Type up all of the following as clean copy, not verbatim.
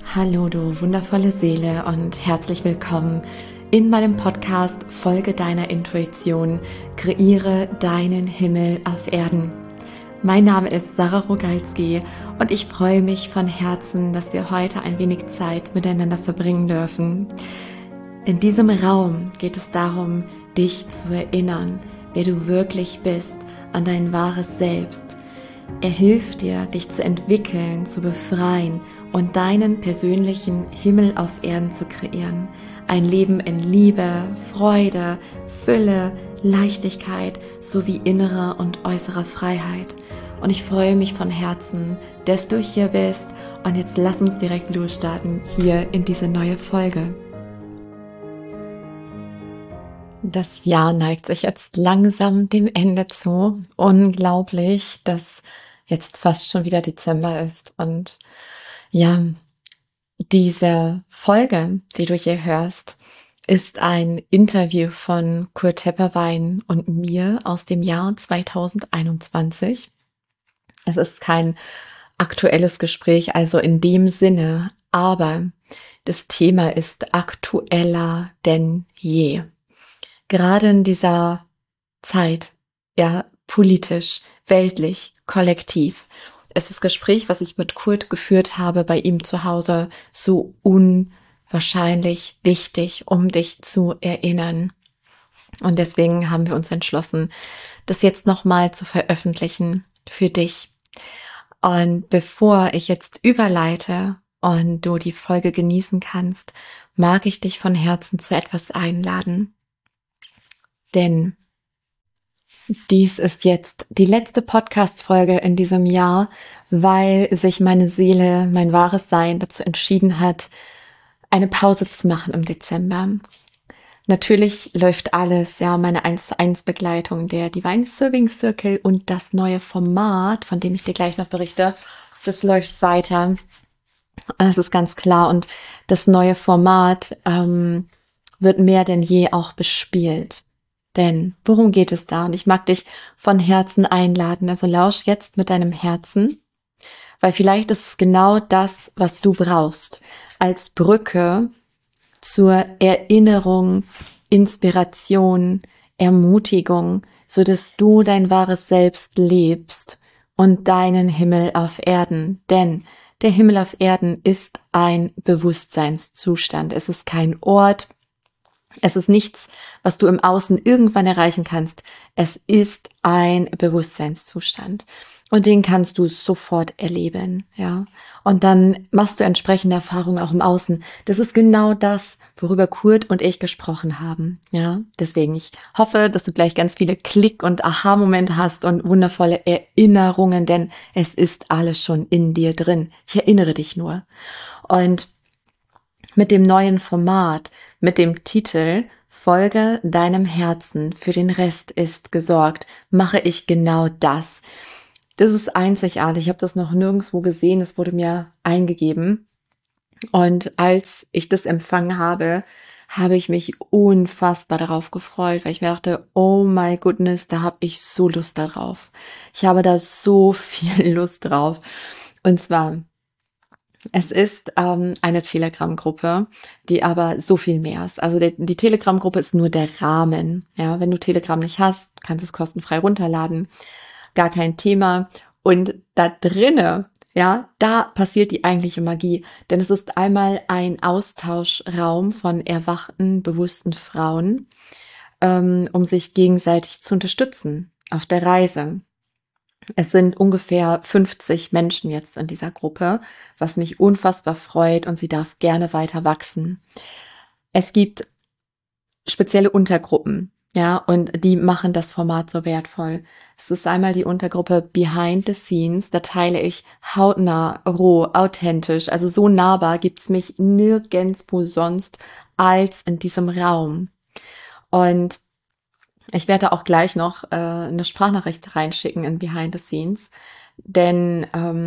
Hallo du wundervolle Seele und herzlich willkommen in meinem Podcast Folge deiner Intuition, kreiere deinen Himmel auf Erden. Mein Name ist Sarah Rogalski und ich freue mich von Herzen, dass wir heute ein wenig Zeit miteinander verbringen dürfen. In diesem Raum geht es darum, dich zu erinnern, wer du wirklich bist, an dein wahres Selbst. Er hilft dir, dich zu entwickeln, zu befreien und deinen persönlichen Himmel auf Erden zu kreieren. Ein Leben in Liebe, Freude, Fülle, Leichtigkeit sowie innerer und äußerer Freiheit. Und ich freue mich von Herzen, dass du hier bist. Und jetzt lass uns direkt losstarten hier in diese neue Folge. Das Jahr neigt sich jetzt langsam dem Ende zu. Unglaublich, dass jetzt fast schon wieder Dezember ist. Und ja, diese Folge, die du hier hörst, ist ein Interview von Kurt Tepperwein und mir aus dem Jahr 2021. Es ist kein aktuelles Gespräch, also in dem Sinne, aber das Thema ist aktueller denn je. Gerade in dieser Zeit, ja, politisch, weltlich, kollektiv, ist das Gespräch, was ich mit Kurt geführt habe bei ihm zu Hause, so unwahrscheinlich wichtig, um dich zu erinnern. Und deswegen haben wir uns entschlossen, das jetzt nochmal zu veröffentlichen für dich. Und bevor ich jetzt überleite und du die Folge genießen kannst, mag ich dich von Herzen zu etwas einladen. Denn dies ist jetzt die letzte Podcast-Folge in diesem Jahr, weil sich meine Seele, mein wahres Sein dazu entschieden hat, eine Pause zu machen im Dezember. Natürlich läuft alles, ja, meine 1:1 Begleitung, der Divine Serving Circle und das neue Format, von dem ich dir gleich noch berichte, das läuft weiter. Das ist ganz klar und das neue Format wird mehr denn je auch bespielt. Denn worum geht es da? Und ich mag dich von Herzen einladen. Also lausch jetzt mit deinem Herzen, weil vielleicht ist es genau das, was du brauchst, als Brücke zur Erinnerung, Inspiration, Ermutigung, so dass du dein wahres Selbst lebst und deinen Himmel auf Erden. Denn der Himmel auf Erden ist ein Bewusstseinszustand. Es ist kein Ort. Es ist nichts, was du im Außen irgendwann erreichen kannst. Es ist ein Bewusstseinszustand. Und den kannst du sofort erleben, ja. Und dann machst du entsprechende Erfahrungen auch im Außen. Das ist genau das, worüber Kurt und ich gesprochen haben, ja. Deswegen, ich hoffe, dass du gleich ganz viele Klick- und Aha-Momente hast und wundervolle Erinnerungen, denn es ist alles schon in dir drin. Ich erinnere dich nur. Und mit dem neuen Format, mit dem Titel Folge deinem Herzen, für den Rest ist gesorgt, mache ich genau das. Das ist einzigartig, ich habe das noch nirgendwo gesehen, es wurde mir eingegeben. Und als ich das empfangen habe, habe ich mich unfassbar darauf gefreut, weil ich mir dachte, oh my goodness, da habe ich so Lust darauf. Ich habe da so viel Lust drauf. Und zwar, es ist eine Telegram-Gruppe, die aber so viel mehr ist. Also die Telegram-Gruppe ist nur der Rahmen. Ja, wenn du Telegram nicht hast, kannst du es kostenfrei runterladen. Gar kein Thema. Und da drinne, ja, da passiert die eigentliche Magie. Denn es ist einmal ein Austauschraum von erwachten, bewussten Frauen, um sich gegenseitig zu unterstützen auf der Reise. Es sind ungefähr 50 Menschen jetzt in dieser Gruppe, was mich unfassbar freut und sie darf gerne weiter wachsen. Es gibt spezielle Untergruppen, ja, und die machen das Format so wertvoll. Es ist einmal die Untergruppe Behind the Scenes, da teile ich hautnah, roh, authentisch, also so nahbar gibt's mich nirgendwo sonst als in diesem Raum. Und ich werde auch gleich noch eine Sprachnachricht reinschicken in Behind the Scenes, denn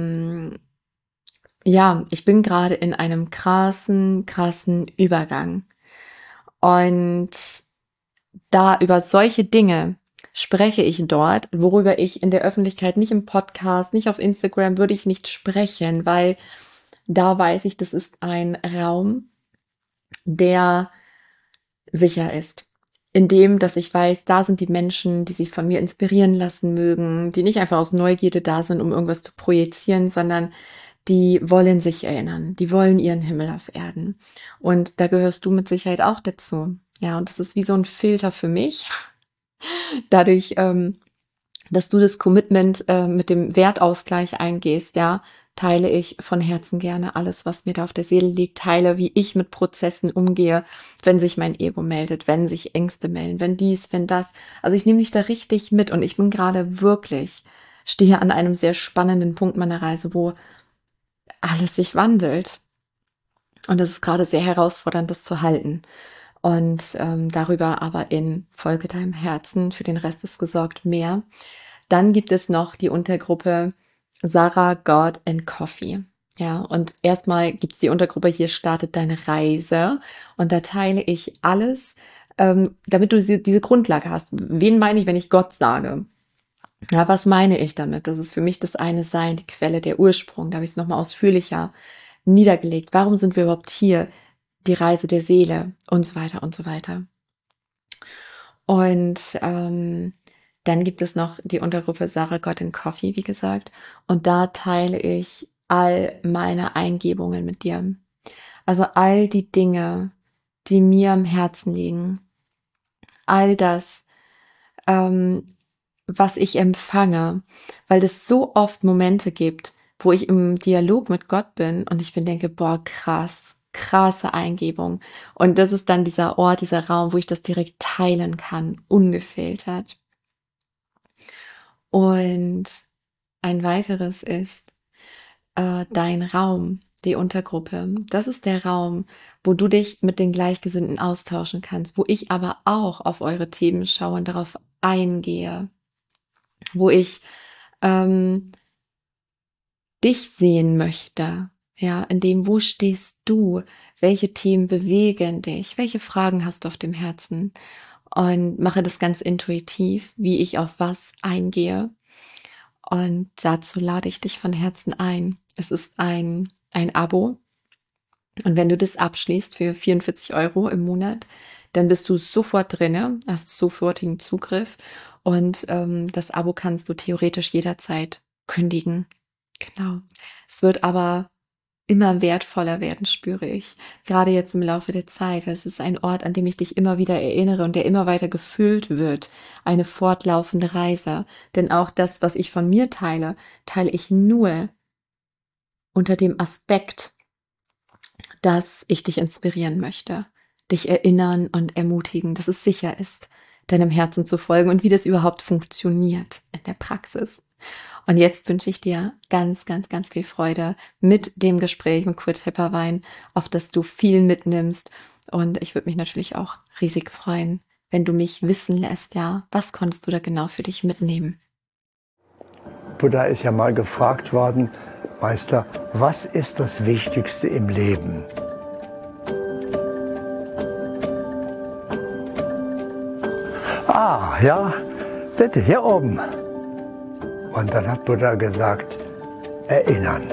ja, ich bin gerade in einem krassen Übergang. Und da über solche Dinge spreche ich dort, worüber ich in der Öffentlichkeit, nicht im Podcast, nicht auf Instagram, würde ich nicht sprechen, weil da weiß ich, das ist ein Raum, der sicher ist. In dem, dass ich weiß, da sind die Menschen, die sich von mir inspirieren lassen mögen, die nicht einfach aus Neugierde da sind, um irgendwas zu projizieren, sondern die wollen sich erinnern, die wollen ihren Himmel auf Erden. Und da gehörst du mit Sicherheit auch dazu. Ja, und das ist wie so ein Filter für mich. Dadurch, dass du das Commitment mit dem Wertausgleich eingehst, ja, teile ich von Herzen gerne alles, was mir da auf der Seele liegt, teile, wie ich mit Prozessen umgehe, wenn sich mein Ego meldet, wenn sich Ängste melden, wenn dies, wenn das. Also ich nehme dich da richtig mit und ich bin gerade wirklich, stehe an einem sehr spannenden Punkt meiner Reise, wo alles sich wandelt. Und es ist gerade sehr herausfordernd, das zu halten. Und darüber aber in Folge deinem Herzen, für den Rest ist gesorgt, mehr. Dann gibt es noch die Untergruppe Sarah, God and Coffee. Ja, und erstmal gibt es die Untergruppe Hier startet deine Reise. Und da teile ich alles, damit du diese Grundlage hast. Wen meine ich, wenn ich Gott sage? Ja, was meine ich damit? Das ist für mich das eine Sein, die Quelle, der Ursprung. Da habe ich es nochmal ausführlicher niedergelegt. Warum sind wir überhaupt hier? Die Reise der Seele und so weiter und so weiter. Und dann gibt es noch die Untergruppe Sarah God and Coffee, wie gesagt. Und da teile ich all meine Eingebungen mit dir. Also all die Dinge, die mir am Herzen liegen. All das, was ich empfange. Weil es so oft Momente gibt, wo ich im Dialog mit Gott bin und ich bin denke, boah, krass, krasse Eingebung. Und das ist dann dieser Ort, dieser Raum, wo ich das direkt teilen kann, ungefiltert. Und ein weiteres ist dein Raum, die Untergruppe. Das ist der Raum, wo du dich mit den Gleichgesinnten austauschen kannst, wo ich aber auch auf eure Themen schaue und darauf eingehe, wo ich dich sehen möchte. Ja, in dem, wo stehst du? Welche Themen bewegen dich? Welche Fragen hast du auf dem Herzen? Und mache das ganz intuitiv, wie ich auf was eingehe. Und dazu lade ich dich von Herzen ein. Es ist ein Abo. Und wenn du das abschließt für 44 € im Monat, dann bist du sofort drinne, hast sofortigen Zugriff. Und das Abo kannst du theoretisch jederzeit kündigen. Genau. Es wird aber immer wertvoller werden, spüre ich. Gerade jetzt im Laufe der Zeit. Es ist ein Ort, an dem ich dich immer wieder erinnere und der immer weiter gefüllt wird. Eine fortlaufende Reise. Denn auch das, was ich von mir teile, teile ich nur unter dem Aspekt, dass ich dich inspirieren möchte. Dich erinnern und ermutigen, dass es sicher ist, deinem Herzen zu folgen und wie das überhaupt funktioniert in der Praxis. Und jetzt wünsche ich dir ganz, ganz, ganz viel Freude mit dem Gespräch mit Kurt Hipperwein, auf das du viel mitnimmst. Und ich würde mich natürlich auch riesig freuen, wenn du mich wissen lässt, ja, was konntest du da genau für dich mitnehmen? Buddha ist ja mal gefragt worden, Meister, was ist das Wichtigste im Leben? Ah, ja, bitte, hier oben. Und dann hat Buddha gesagt, erinnern.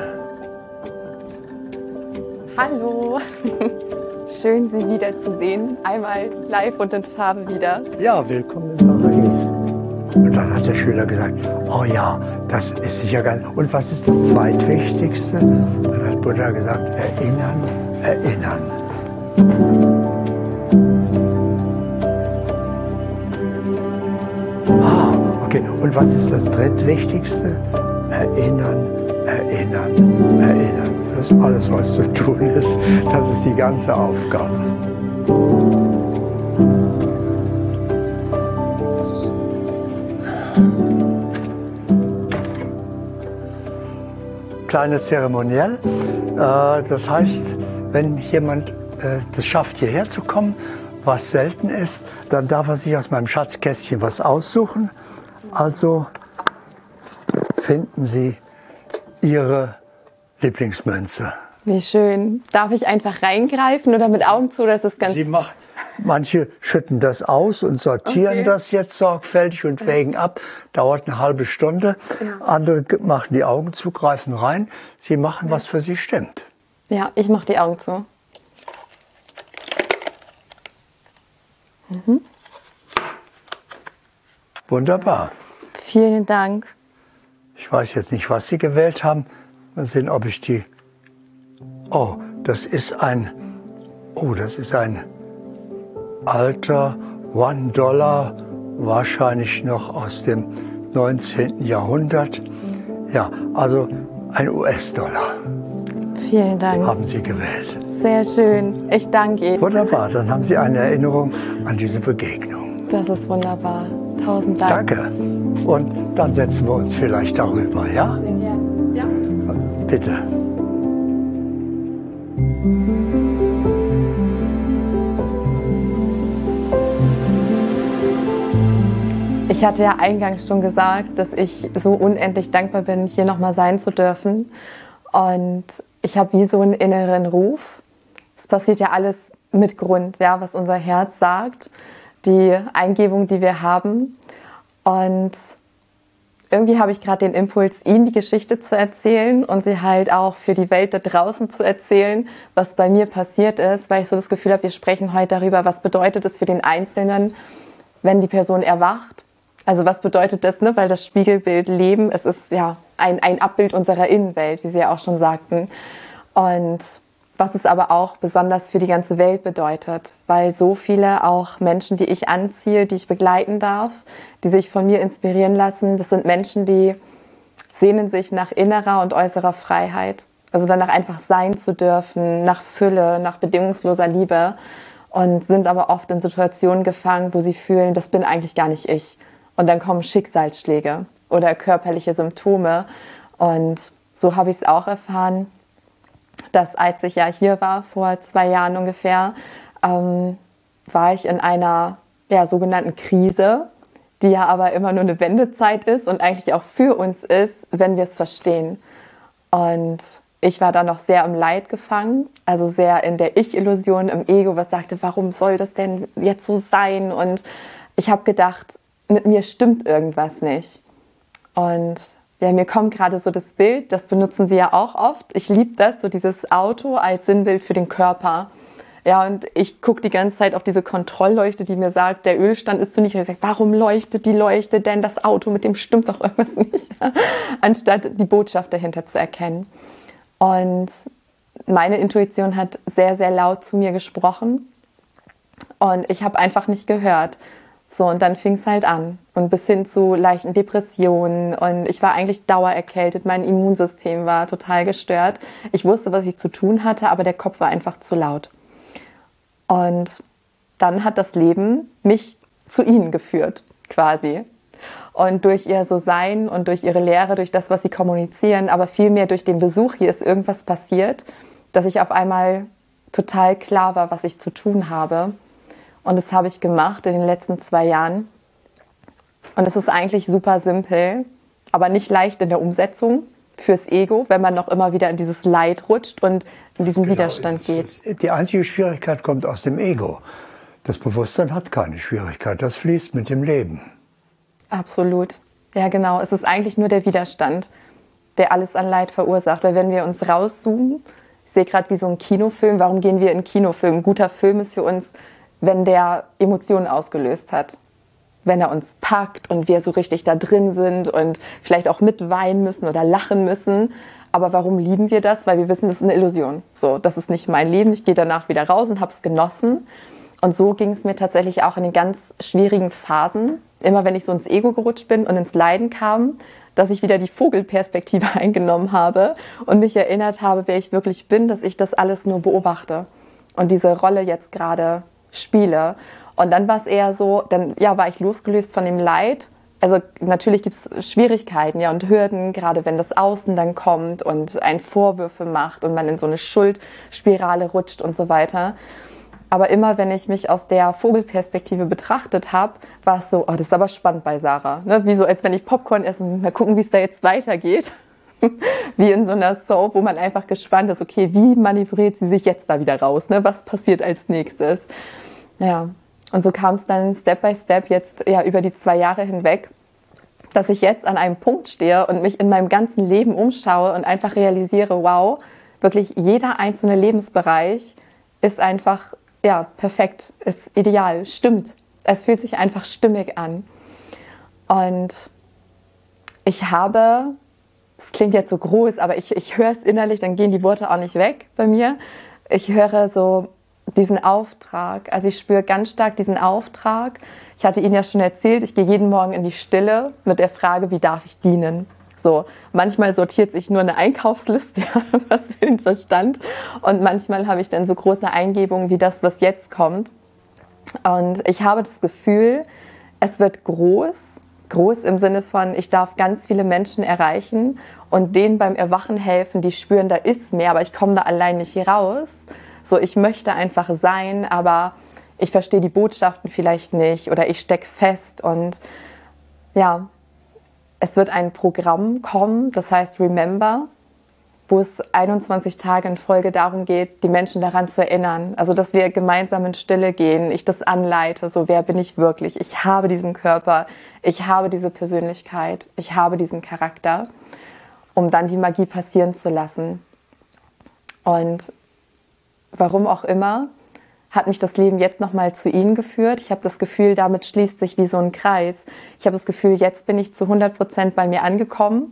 Hallo, schön Sie wiederzusehen. Einmal live und in Farbe wieder. Ja, willkommen in Paris. Und dann hat der Schüler gesagt, oh ja, das ist sicher geil. Und was ist das Zweitwichtigste? Dann hat Buddha gesagt, erinnern, erinnern. Okay, und was ist das Drittwichtigste? Erinnern, erinnern, erinnern. Das ist alles, was zu tun ist. Das ist die ganze Aufgabe. Kleines Zeremoniell. Das heißt, wenn jemand das schafft, hierher zu kommen, was selten ist, dann darf er sich aus meinem Schatzkästchen was aussuchen. Also finden Sie Ihre Lieblingsmünze. Wie schön. Darf ich einfach reingreifen oder mit Augen zu? Das ist ganz. Manche schütten das aus und sortieren das jetzt sorgfältig und wägen ab. Dauert eine halbe Stunde. Ja. Andere machen die Augen zu, greifen rein. Sie machen, was für sie stimmt. Ja, ich mache die Augen zu. Wunderbar. Vielen Dank. Ich weiß jetzt nicht, was Sie gewählt haben. Mal sehen, ob ich die... Oh, das ist ein alter $1, wahrscheinlich noch aus dem 19. Jahrhundert. Ja, also ein US-Dollar. Vielen Dank. Haben Sie gewählt. Sehr schön. Ich danke Ihnen. Wunderbar, dann haben Sie eine Erinnerung an diese Begegnung. Das ist wunderbar. 1000 Dank. Danke. Und dann setzen wir uns vielleicht darüber, ja? Sehr gerne. Ja. Bitte. Ich hatte ja eingangs schon gesagt, dass ich so unendlich dankbar bin, hier nochmal sein zu dürfen. Und ich habe wie so einen inneren Ruf. Es passiert ja alles mit Grund, ja, was unser Herz sagt, die Eingebung, die wir haben. Und irgendwie habe ich gerade den Impuls, Ihnen die Geschichte zu erzählen und sie halt auch für die Welt da draußen zu erzählen, was bei mir passiert ist, weil ich so das Gefühl habe, wir sprechen heute darüber, was bedeutet es für den Einzelnen, wenn die Person erwacht. Also was bedeutet das, ne? Weil das Spiegelbild Leben, es ist ja ein Abbild unserer Innenwelt, wie Sie ja auch schon sagten. Und was es aber auch besonders für die ganze Welt bedeutet, weil so viele auch Menschen, die ich anziehe, die ich begleiten darf, die sich von mir inspirieren lassen, das sind Menschen, die sehnen sich nach innerer und äußerer Freiheit. Also danach einfach sein zu dürfen, nach Fülle, nach bedingungsloser Liebe und sind aber oft in Situationen gefangen, wo sie fühlen, das bin eigentlich gar nicht ich. Und dann kommen Schicksalsschläge oder körperliche Symptome. Und so habe ich es auch erfahren, dass als ich ja hier war, vor 2 Jahren ungefähr, war ich in einer sogenannten Krise, die ja aber immer nur eine Wendezeit ist und eigentlich auch für uns ist, wenn wir es verstehen. Und ich war da noch sehr im Leid gefangen, also sehr in der Ich-Illusion, im Ego, was sagte, warum soll das denn jetzt so sein? Und ich habe gedacht, mit mir stimmt irgendwas nicht. Und ja, mir kommt gerade so das Bild, das benutzen Sie ja auch oft. Ich liebe das, so dieses Auto als Sinnbild für den Körper. Ja, und ich gucke die ganze Zeit auf diese Kontrollleuchte, die mir sagt, der Ölstand ist zu niedrig. Ich sage, warum leuchtet die Leuchte denn? Das Auto, mit dem stimmt doch irgendwas nicht. Anstatt die Botschaft dahinter zu erkennen. Und meine Intuition hat sehr, sehr laut zu mir gesprochen. Und ich habe einfach nicht gehört. So, und dann fing es halt an. Und bis hin zu leichten Depressionen. Und ich war eigentlich dauererkältet. Mein Immunsystem war total gestört. Ich wusste, was ich zu tun hatte, aber der Kopf war einfach zu laut. Und dann hat das Leben mich zu ihnen geführt, quasi. Und durch ihr So-Sein und durch ihre Lehre, durch das, was sie kommunizieren, aber vielmehr durch den Besuch hier ist irgendwas passiert, dass ich auf einmal total klar war, was ich zu tun habe. Und das habe ich gemacht in den letzten 2 Jahren. Und es ist eigentlich super simpel, aber nicht leicht in der Umsetzung fürs Ego, wenn man noch immer wieder in dieses Leid rutscht und in diesen Widerstand geht. Die einzige Schwierigkeit kommt aus dem Ego. Das Bewusstsein hat keine Schwierigkeit, das fließt mit dem Leben. Absolut. Ja, genau. Es ist eigentlich nur der Widerstand, der alles an Leid verursacht. Weil wenn wir uns rauszoomen, ich sehe gerade wie so ein Kinofilm, warum gehen wir in Kinofilm? Ein guter Film ist für uns, wenn der Emotionen ausgelöst hat. Wenn er uns packt und wir so richtig da drin sind und vielleicht auch mitweinen müssen oder lachen müssen. Aber warum lieben wir das? Weil wir wissen, das ist eine Illusion. So, das ist nicht mein Leben. Ich gehe danach wieder raus und habe es genossen. Und so ging es mir tatsächlich auch in den ganz schwierigen Phasen. Immer wenn ich so ins Ego gerutscht bin und ins Leiden kam, dass ich wieder die Vogelperspektive eingenommen habe und mich erinnert habe, wer ich wirklich bin, dass ich das alles nur beobachte und diese Rolle jetzt gerade spiele. Und dann war es eher so, dann war ich losgelöst von dem Leid. Also natürlich gibt es Schwierigkeiten und Hürden, gerade wenn das Außen dann kommt und einen Vorwürfe macht und man in so eine Schuldspirale rutscht und so weiter. Aber immer, wenn ich mich aus der Vogelperspektive betrachtet habe, war es so, oh, das ist aber spannend bei Sarah. Ne? Wie so, als wenn ich Popcorn esse und mal gucken, wie es da jetzt weitergeht. Wie in so einer Soap, wo man einfach gespannt ist, okay, wie manövriert sie sich jetzt da wieder raus? Ne? Was passiert als nächstes? Ja, und so kam es dann Step by Step jetzt über die 2 Jahre hinweg, dass ich jetzt an einem Punkt stehe und mich in meinem ganzen Leben umschaue und einfach realisiere, wow, wirklich jeder einzelne Lebensbereich ist einfach, ja, perfekt, ist ideal, stimmt. Es fühlt sich einfach stimmig an. Und ich habe, es klingt jetzt so groß, aber ich höre es innerlich, dann gehen die Worte auch nicht weg bei mir. Ich höre so diesen Auftrag, also ich spüre ganz stark diesen Auftrag. Ich hatte Ihnen ja schon erzählt, ich gehe jeden Morgen in die Stille mit der Frage, wie darf ich dienen? So, manchmal sortiert sich nur eine Einkaufsliste, was für den Verstand, und manchmal habe ich dann so große Eingebungen wie das, was jetzt kommt. Und ich habe das Gefühl, es wird groß, groß im Sinne von, ich darf ganz viele Menschen erreichen und denen beim Erwachen helfen, die spüren, da ist mehr, aber ich komme da allein nicht raus. So, ich möchte einfach sein, aber ich verstehe die Botschaften vielleicht nicht oder ich stecke fest. Und ja, es wird ein Programm kommen, das heißt Remember, wo es 21 Tage in Folge darum geht, die Menschen daran zu erinnern. Also, dass wir gemeinsam in Stille gehen, ich das anleite, so wer bin ich wirklich? Ich habe diesen Körper, ich habe diese Persönlichkeit, ich habe diesen Charakter, um dann die Magie passieren zu lassen. Und warum auch immer, hat mich das Leben jetzt nochmal zu Ihnen geführt. Ich habe das Gefühl, damit schließt sich wie so ein Kreis. Ich habe das Gefühl, jetzt bin ich zu 100% bei mir angekommen.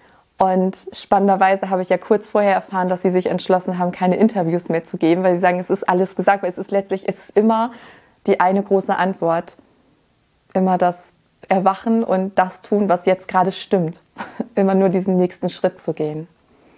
Und spannenderweise habe ich ja kurz vorher erfahren, dass Sie sich entschlossen haben, keine Interviews mehr zu geben, weil Sie sagen, es ist alles gesagt, weil es ist letztlich, es ist immer die eine große Antwort. Immer das Erwachen und das tun, was jetzt gerade stimmt. Immer nur diesen nächsten Schritt zu gehen.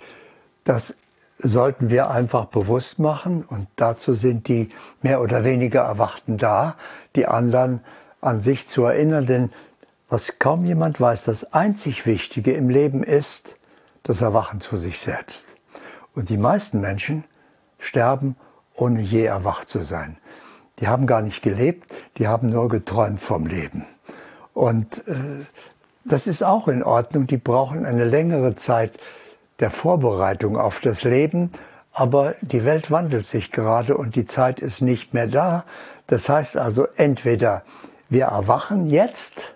Das sollten wir einfach bewusst machen und dazu sind die mehr oder weniger Erwachten da, die anderen an sich zu erinnern, denn was kaum jemand weiß, das einzig Wichtige im Leben ist das Erwachen zu sich selbst. Und die meisten Menschen sterben, ohne je erwacht zu sein. Die haben gar nicht gelebt, die haben nur geträumt vom Leben. Und das ist auch in Ordnung, die brauchen eine längere Zeit der Vorbereitung auf das Leben, aber die Welt wandelt sich gerade und die Zeit ist nicht mehr da. Das heißt also, entweder wir erwachen jetzt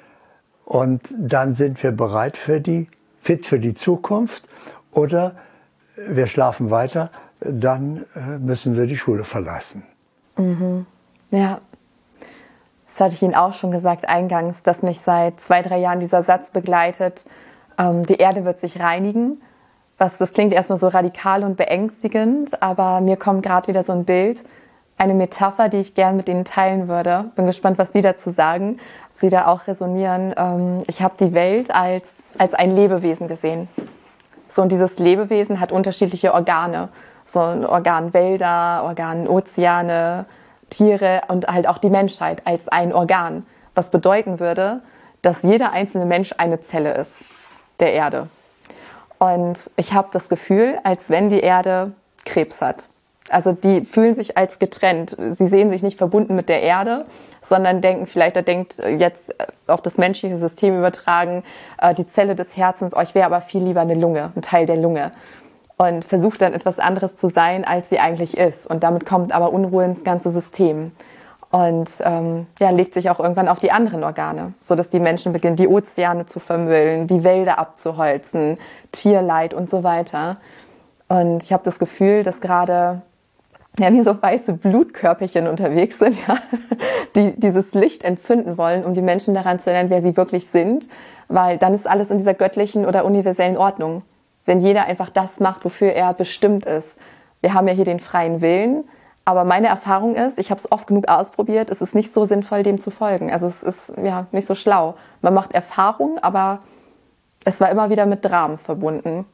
und dann sind wir bereit fit für die Zukunft, oder wir schlafen weiter, dann müssen wir die Schule verlassen. Mhm. Ja, das hatte ich Ihnen auch schon gesagt eingangs, dass mich seit 2-3 Jahren dieser Satz begleitet, die Erde wird sich reinigen. Das klingt erstmal so radikal und beängstigend, aber mir kommt gerade wieder so ein Bild, eine Metapher, die ich gern mit Ihnen teilen würde. Bin gespannt, was Sie dazu sagen, ob Sie da auch resonieren. Ich habe die Welt als ein Lebewesen gesehen. So, und dieses Lebewesen hat unterschiedliche Organe. So ein Organ Wälder, Organ Ozeane, Tiere und halt auch die Menschheit als ein Organ. Was bedeuten würde, dass jeder einzelne Mensch eine Zelle ist der Erde. Und ich habe das Gefühl, als wenn die Erde Krebs hat. Also die fühlen sich als getrennt. Sie sehen sich nicht verbunden mit der Erde, sondern denken vielleicht, da denkt jetzt auf das menschliche System übertragen, die Zelle des Herzens, ich wäre aber viel lieber eine Lunge, ein Teil der Lunge. Und versucht dann etwas anderes zu sein, als sie eigentlich ist. Und damit kommt aber Unruhe ins ganze System. Und legt sich auch irgendwann auf die anderen Organe, sodass die Menschen beginnen, die Ozeane zu vermüllen, die Wälder abzuholzen, Tierleid und so weiter. Und ich habe das Gefühl, dass gerade wie so weiße Blutkörperchen unterwegs sind, die dieses Licht entzünden wollen, um die Menschen daran zu erinnern, wer sie wirklich sind. Weil dann ist alles in dieser göttlichen oder universellen Ordnung. Wenn jeder einfach das macht, wofür er bestimmt ist. Wir haben ja hier den freien Willen. Aber meine Erfahrung ist, ich habe es oft genug ausprobiert, es ist nicht so sinnvoll, dem zu folgen. Also es ist nicht so schlau. Man macht Erfahrung, aber es war immer wieder mit Dramen verbunden.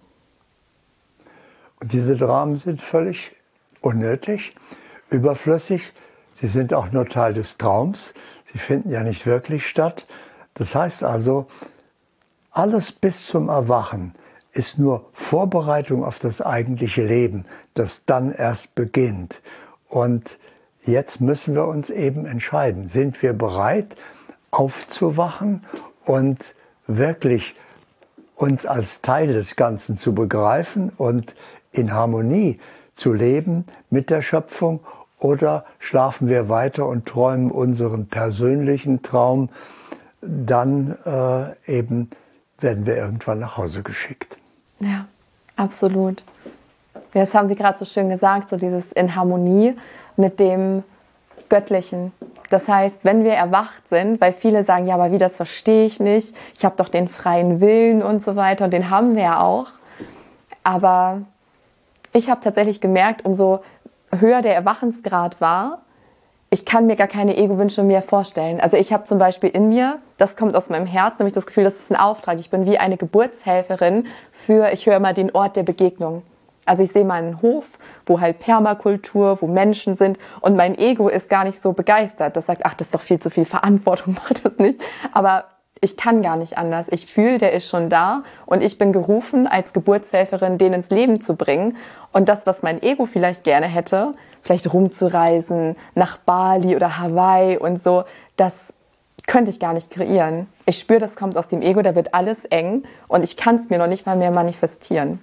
Und diese Dramen sind völlig unnötig, überflüssig. Sie sind auch nur Teil des Traums. Sie finden ja nicht wirklich statt. Das heißt also, alles bis zum Erwachen ist nur Vorbereitung auf das eigentliche Leben, das dann erst beginnt. Und jetzt müssen wir uns eben entscheiden, sind wir bereit, aufzuwachen und wirklich uns als Teil des Ganzen zu begreifen und in Harmonie zu leben mit der Schöpfung, oder schlafen wir weiter und träumen unseren persönlichen Traum, dann eben werden wir irgendwann nach Hause geschickt. Ja, absolut. Ja, das haben Sie gerade so schön gesagt, so dieses in Harmonie mit dem Göttlichen. Das heißt, wenn wir erwacht sind, weil viele sagen, ja, aber wie, das verstehe ich nicht, ich habe doch den freien Willen und so weiter, und den haben wir ja auch. Aber ich habe tatsächlich gemerkt, umso höher der Erwachensgrad war, ich kann mir gar keine Ego-Wünsche mehr vorstellen. Also ich habe zum Beispiel in mir, das kommt aus meinem Herzen, nämlich das Gefühl, das ist ein Auftrag. Ich bin wie eine Geburtshelferin für, ich höre immer, den Ort der Begegnung. Also ich sehe meinen Hof, wo halt Permakultur, wo Menschen sind, und mein Ego ist gar nicht so begeistert. Das sagt, ach, das ist doch viel zu viel Verantwortung, mach das nicht. Aber ich kann gar nicht anders. Ich fühle, der ist schon da, und ich bin gerufen, als Geburtshelferin den ins Leben zu bringen. Und das, was mein Ego vielleicht gerne hätte, vielleicht rumzureisen, nach Bali oder Hawaii und so, das könnte ich gar nicht kreieren. Ich spüre, das kommt aus dem Ego, da wird alles eng, und ich kann es mir noch nicht mal mehr manifestieren.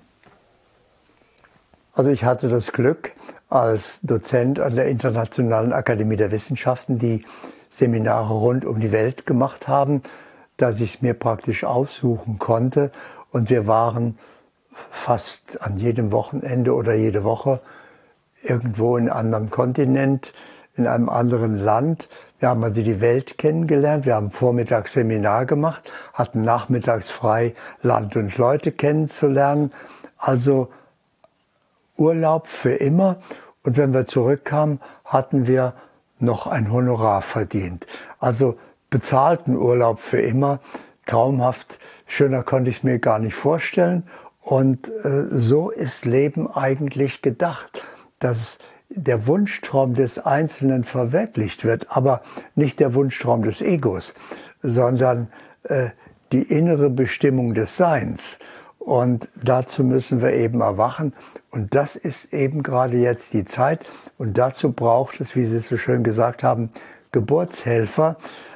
Also ich hatte das Glück, als Dozent an der Internationalen Akademie der Wissenschaften, die Seminare rund um die Welt gemacht haben, dass ich es mir praktisch aussuchen konnte. Und wir waren fast an jedem Wochenende oder jede Woche irgendwo in einem anderen Kontinent, in einem anderen Land. Wir haben also die Welt kennengelernt. Wir haben vormittags Seminar gemacht, hatten nachmittags frei, Land und Leute kennenzulernen. Also Urlaub für immer. Und wenn wir zurückkamen, hatten wir noch ein Honorar verdient. Also bezahlten Urlaub für immer. Traumhaft. Schöner konnte ich es mir gar nicht vorstellen. Und so ist Leben eigentlich gedacht, dass der Wunschtraum des Einzelnen verwirklicht wird, aber nicht der Wunschtraum des Egos, sondern die innere Bestimmung des Seins. Und dazu müssen wir eben erwachen. Und das ist eben gerade jetzt die Zeit. Und dazu braucht es, wie Sie so schön gesagt haben, Geburtshelfer,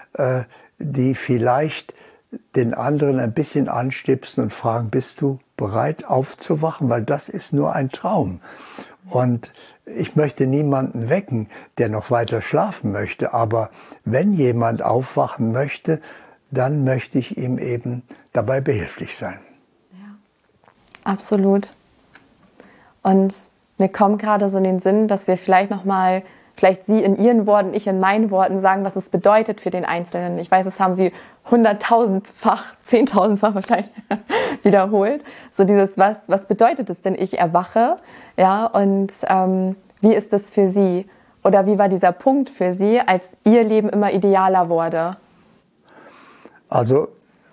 die vielleicht den anderen ein bisschen anstipsen und fragen, bist du bereit aufzuwachen? Weil das ist nur ein Traum. Und ich möchte niemanden wecken, der noch weiter schlafen möchte. Aber wenn jemand aufwachen möchte, dann möchte ich ihm eben dabei behilflich sein. Absolut. Und mir kommt gerade so in den Sinn, dass wir vielleicht nochmal, vielleicht Sie in Ihren Worten, ich in meinen Worten sagen, was es bedeutet für den Einzelnen. Ich weiß, das haben Sie 100.000-fach, 10.000-fach wahrscheinlich wiederholt. So dieses, was bedeutet es denn, ich erwache? Ja, und wie ist das für Sie? Oder wie war dieser Punkt für Sie, als Ihr Leben immer idealer wurde? Also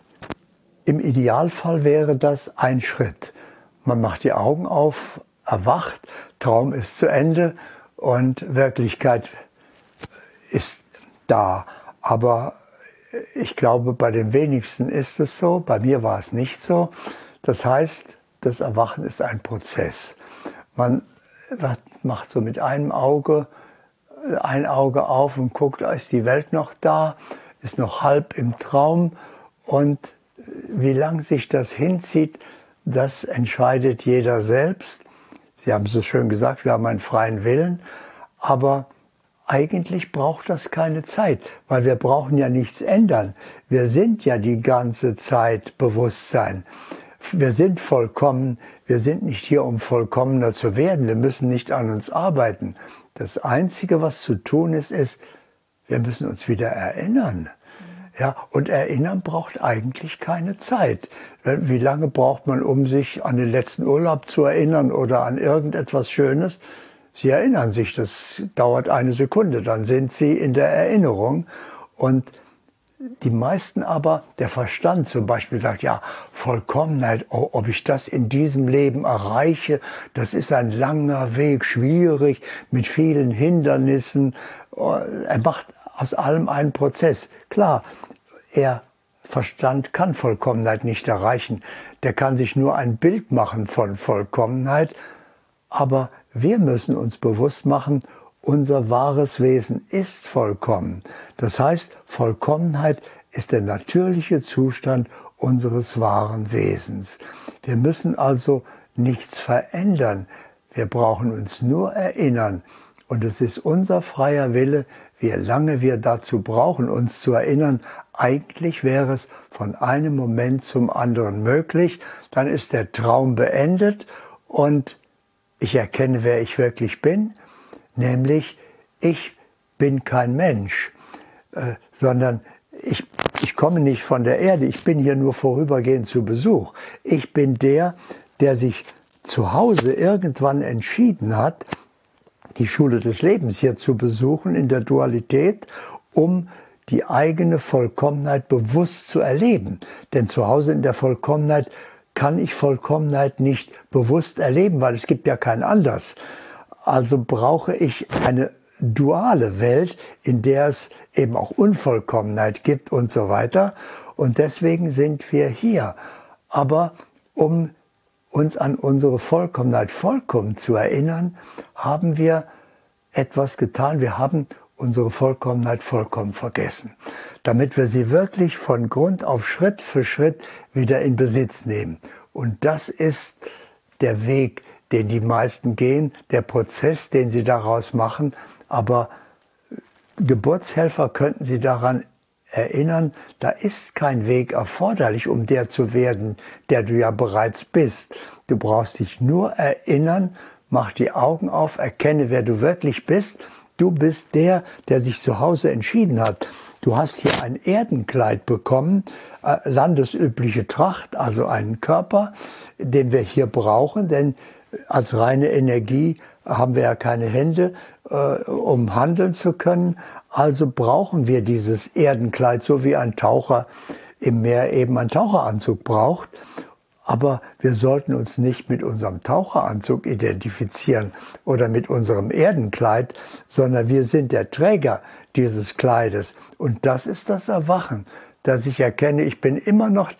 im Idealfall wäre das ein Schritt. Man macht die Augen auf, erwacht, Traum ist zu Ende und Wirklichkeit ist da. Aber ich glaube, bei den wenigsten ist es so, bei mir war es nicht so. Das heißt, das Erwachen ist ein Prozess. Man macht so mit einem Auge ein Auge auf und guckt, ist die Welt noch da, ist noch halb im Traum, und wie lang sich das hinzieht, das entscheidet jeder selbst. Sie haben so schön gesagt, wir haben einen freien Willen, aber eigentlich braucht das keine Zeit, weil wir brauchen ja nichts ändern. Wir sind ja die ganze Zeit Bewusstsein. Wir sind vollkommen, wir sind nicht hier, um vollkommener zu werden. Wir müssen nicht an uns arbeiten. Das Einzige, was zu tun ist, wir müssen uns wieder erinnern. Ja, und erinnern braucht eigentlich keine Zeit. Wie lange braucht man, um sich an den letzten Urlaub zu erinnern oder an irgendetwas Schönes? Sie erinnern sich, das dauert eine Sekunde, dann sind Sie in der Erinnerung. Und die meisten aber, der Verstand zum Beispiel sagt, ja, Vollkommenheit, oh, ob ich das in diesem Leben erreiche, das ist ein langer Weg, schwierig, mit vielen Hindernissen. Er macht aus allem einen Prozess. Klar, Verstand kann Vollkommenheit nicht erreichen. Der kann sich nur ein Bild machen von Vollkommenheit. Aber wir müssen uns bewusst machen, unser wahres Wesen ist vollkommen. Das heißt, Vollkommenheit ist der natürliche Zustand unseres wahren Wesens. Wir müssen also nichts verändern. Wir brauchen uns nur erinnern. Und es ist unser freier Wille, wie lange wir dazu brauchen, uns zu erinnern. Eigentlich wäre es von einem Moment zum anderen möglich. Dann ist der Traum beendet und ich erkenne, wer ich wirklich bin, nämlich ich bin kein Mensch, sondern ich komme nicht von der Erde, ich bin hier nur vorübergehend zu Besuch. Ich bin der, der sich zu Hause irgendwann entschieden hat, die Schule des Lebens hier zu besuchen in der Dualität, um die eigene Vollkommenheit bewusst zu erleben. Denn zu Hause in der Vollkommenheit kann ich Vollkommenheit nicht bewusst erleben, weil es gibt ja kein Anders. Also brauche ich eine duale Welt, in der es eben auch Unvollkommenheit gibt und so weiter. Und deswegen sind wir hier. Aber um uns an unsere Vollkommenheit vollkommen zu erinnern, haben wir etwas getan. Wir haben unsere Vollkommenheit vollkommen vergessen, damit wir sie wirklich von Grund auf Schritt für Schritt wieder in Besitz nehmen. Und das ist der Weg, den die meisten gehen, der Prozess, den sie daraus machen. Aber Geburtshelfer könnten sie daran erinnern, da ist kein Weg erforderlich, um der zu werden, der du ja bereits bist. Du brauchst dich nur erinnern, mach die Augen auf, erkenne, wer du wirklich bist. Du bist der, der sich zu Hause entschieden hat. Du hast hier ein Erdenkleid bekommen, landesübliche Tracht, also einen Körper, den wir hier brauchen, denn als reine Energie haben wir ja keine Hände, um handeln zu können. Also brauchen wir dieses Erdenkleid, so wie ein Taucher im Meer eben einen Taucheranzug braucht. Aber wir sollten uns nicht mit unserem Taucheranzug identifizieren oder mit unserem Erdenkleid, sondern wir sind der Träger dieses Kleides. Und das ist das Erwachen, dass ich erkenne, ich bin immer noch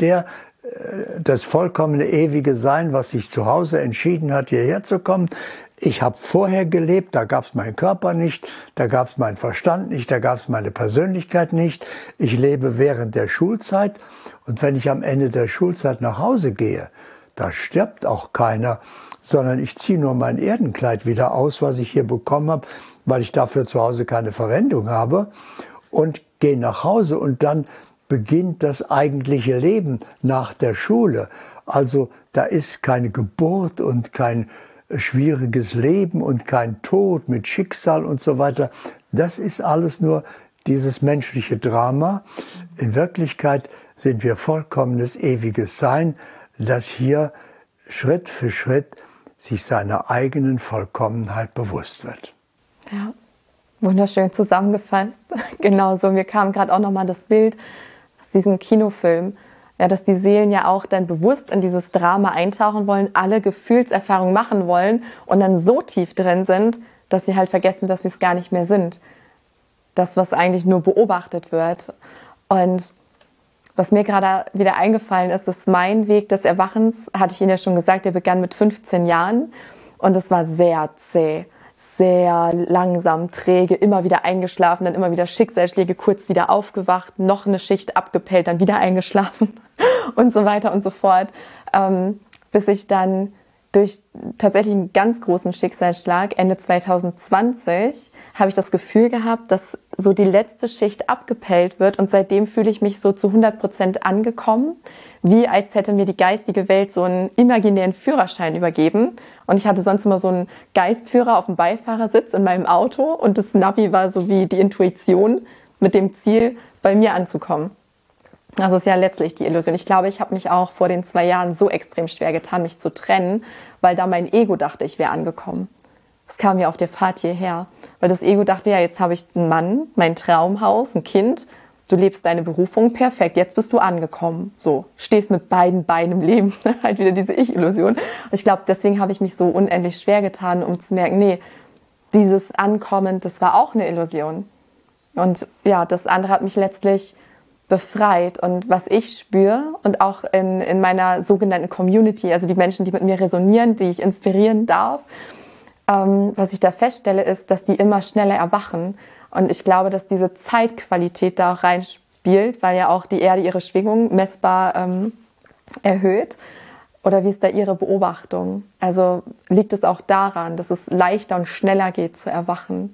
das vollkommene ewige Sein, was sich zu Hause entschieden hat, hierher zu kommen. Ich habe vorher gelebt, da gab es meinen Körper nicht, da gab es meinen Verstand nicht, da gab es meine Persönlichkeit nicht. Ich lebe während der Schulzeit und wenn ich am Ende der Schulzeit nach Hause gehe, da stirbt auch keiner, sondern ich ziehe nur mein Erdenkleid wieder aus, was ich hier bekommen habe, weil ich dafür zu Hause keine Verwendung habe und gehe nach Hause und dann beginnt das eigentliche Leben nach der Schule. Also da ist keine Geburt und kein schwieriges Leben und kein Tod mit Schicksal und so weiter. Das ist alles nur dieses menschliche Drama. In Wirklichkeit sind wir vollkommenes ewiges Sein, das hier Schritt für Schritt sich seiner eigenen Vollkommenheit bewusst wird. Ja, wunderschön zusammengefasst. Genauso, mir kam gerade auch nochmal das Bild aus diesem Kinofilm, ja, dass die Seelen ja auch dann bewusst in dieses Drama eintauchen wollen, alle Gefühlserfahrungen machen wollen und dann so tief drin sind, dass sie halt vergessen, dass sie es gar nicht mehr sind. Das, was eigentlich nur beobachtet wird. Und was mir gerade wieder eingefallen ist, ist mein Weg des Erwachens, hatte ich Ihnen ja schon gesagt, der begann mit 15 Jahren und es war sehr zäh. Sehr langsam, träge, immer wieder eingeschlafen, dann immer wieder Schicksalsschläge, kurz wieder aufgewacht, noch eine Schicht abgepellt, dann wieder eingeschlafen und so weiter und so fort, bis ich dann durch tatsächlich einen ganz großen Schicksalsschlag Ende 2020 habe ich das Gefühl gehabt, dass so die letzte Schicht abgepellt wird und seitdem fühle ich mich so zu 100% angekommen, wie als hätte mir die geistige Welt so einen imaginären Führerschein übergeben und ich hatte sonst immer so einen Geistführer auf dem Beifahrersitz in meinem Auto und das Navi war so wie die Intuition mit dem Ziel, bei mir anzukommen. Das ist ja letztlich die Illusion. Ich glaube, ich habe mich auch vor den 2 Jahren so extrem schwer getan, mich zu trennen, weil da mein Ego dachte, ich wäre angekommen. Das kam ja auf der Fahrt hierher. Weil das Ego dachte, ja, jetzt habe ich einen Mann, mein Traumhaus, ein Kind, du lebst deine Berufung, perfekt, jetzt bist du angekommen. So, stehst mit beiden Beinen im Leben. Halt wieder diese Ich-Illusion. Und ich glaube, deswegen habe ich mich so unendlich schwer getan, um zu merken, nee, dieses Ankommen, das war auch eine Illusion. Und ja, das andere hat mich letztlich befreit. Und was ich spüre und auch in meiner sogenannten Community, also die Menschen, die mit mir resonieren, die ich inspirieren darf, was ich da feststelle, ist, dass die immer schneller erwachen. Und ich glaube, dass diese Zeitqualität da auch reinspielt, weil ja auch die Erde ihre Schwingung messbar erhöht. Oder wie ist da Ihre Beobachtung? Also liegt es auch daran, dass es leichter und schneller geht zu erwachen?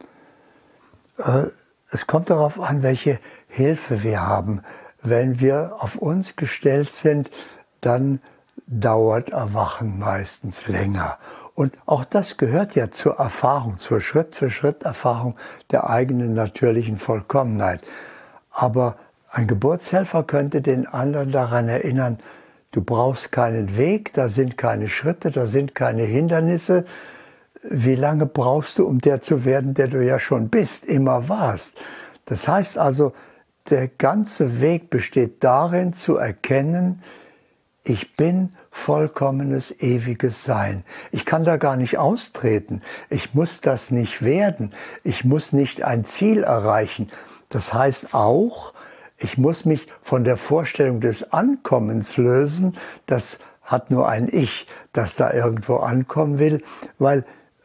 Es kommt darauf an, welche Hilfe wir haben. Wenn wir auf uns gestellt sind, dann dauert Erwachen meistens länger. Und auch das gehört ja zur Erfahrung, zur Schritt-für-Schritt-Erfahrung der eigenen natürlichen Vollkommenheit. Aber ein Geburtshelfer könnte den anderen daran erinnern, du brauchst keinen Weg, da sind keine Schritte, da sind keine Hindernisse. Wie lange brauchst du, um der zu werden, der du ja schon bist, immer warst? Das heißt also, der ganze Weg besteht darin zu erkennen, ich bin vollkommenes, ewiges Sein. Ich kann da gar nicht austreten. Ich muss das nicht werden. Ich muss nicht ein Ziel erreichen. Das heißt auch, ich muss mich von der Vorstellung des Ankommens lösen. Das hat nur ein Ich, das da irgendwo ankommen will, weil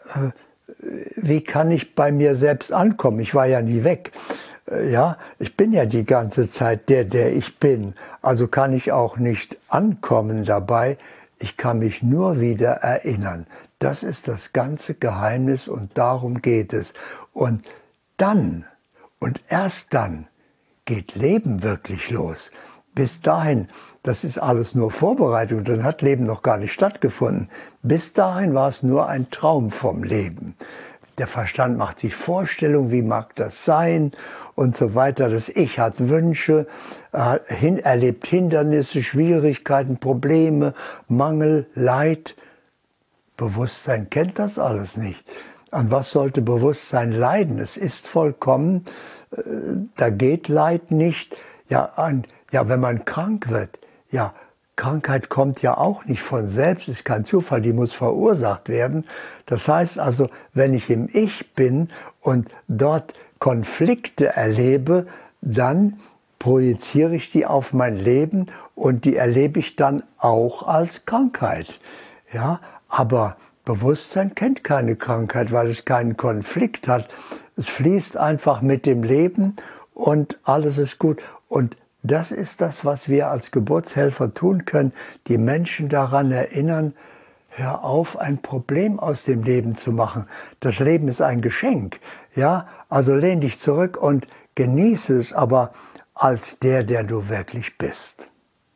wie kann ich bei mir selbst ankommen? Ich war ja nie weg. Ja, ich bin ja die ganze Zeit der ich bin. Also kann ich auch nicht ankommen dabei. Ich kann mich nur wieder erinnern. Das ist das ganze Geheimnis und darum geht es. Und dann und erst dann geht Leben wirklich los. Bis dahin, das ist alles nur Vorbereitung, dann hat Leben noch gar nicht stattgefunden. Bis dahin war es nur ein Traum vom Leben. Der Verstand macht sich Vorstellungen, wie mag das sein und so weiter. Das Ich hat Wünsche, erlebt Hindernisse, Schwierigkeiten, Probleme, Mangel, Leid. Bewusstsein kennt das alles nicht. An was sollte Bewusstsein leiden? Es ist vollkommen, da geht Leid nicht. Ja, wenn man krank wird, ja, Krankheit kommt ja auch nicht von selbst, ist kein Zufall, die muss verursacht werden. Das heißt also, wenn ich im Ich bin und dort Konflikte erlebe, dann projiziere ich die auf mein Leben und die erlebe ich dann auch als Krankheit. Ja, aber Bewusstsein kennt keine Krankheit, weil es keinen Konflikt hat. Es fließt einfach mit dem Leben und alles ist gut. Und das ist das, was wir als Geburtshelfer tun können, die Menschen daran erinnern, hör auf, ein Problem aus dem Leben zu machen. Das Leben ist ein Geschenk. Ja, also lehn dich zurück und genieße es, aber als der du wirklich bist.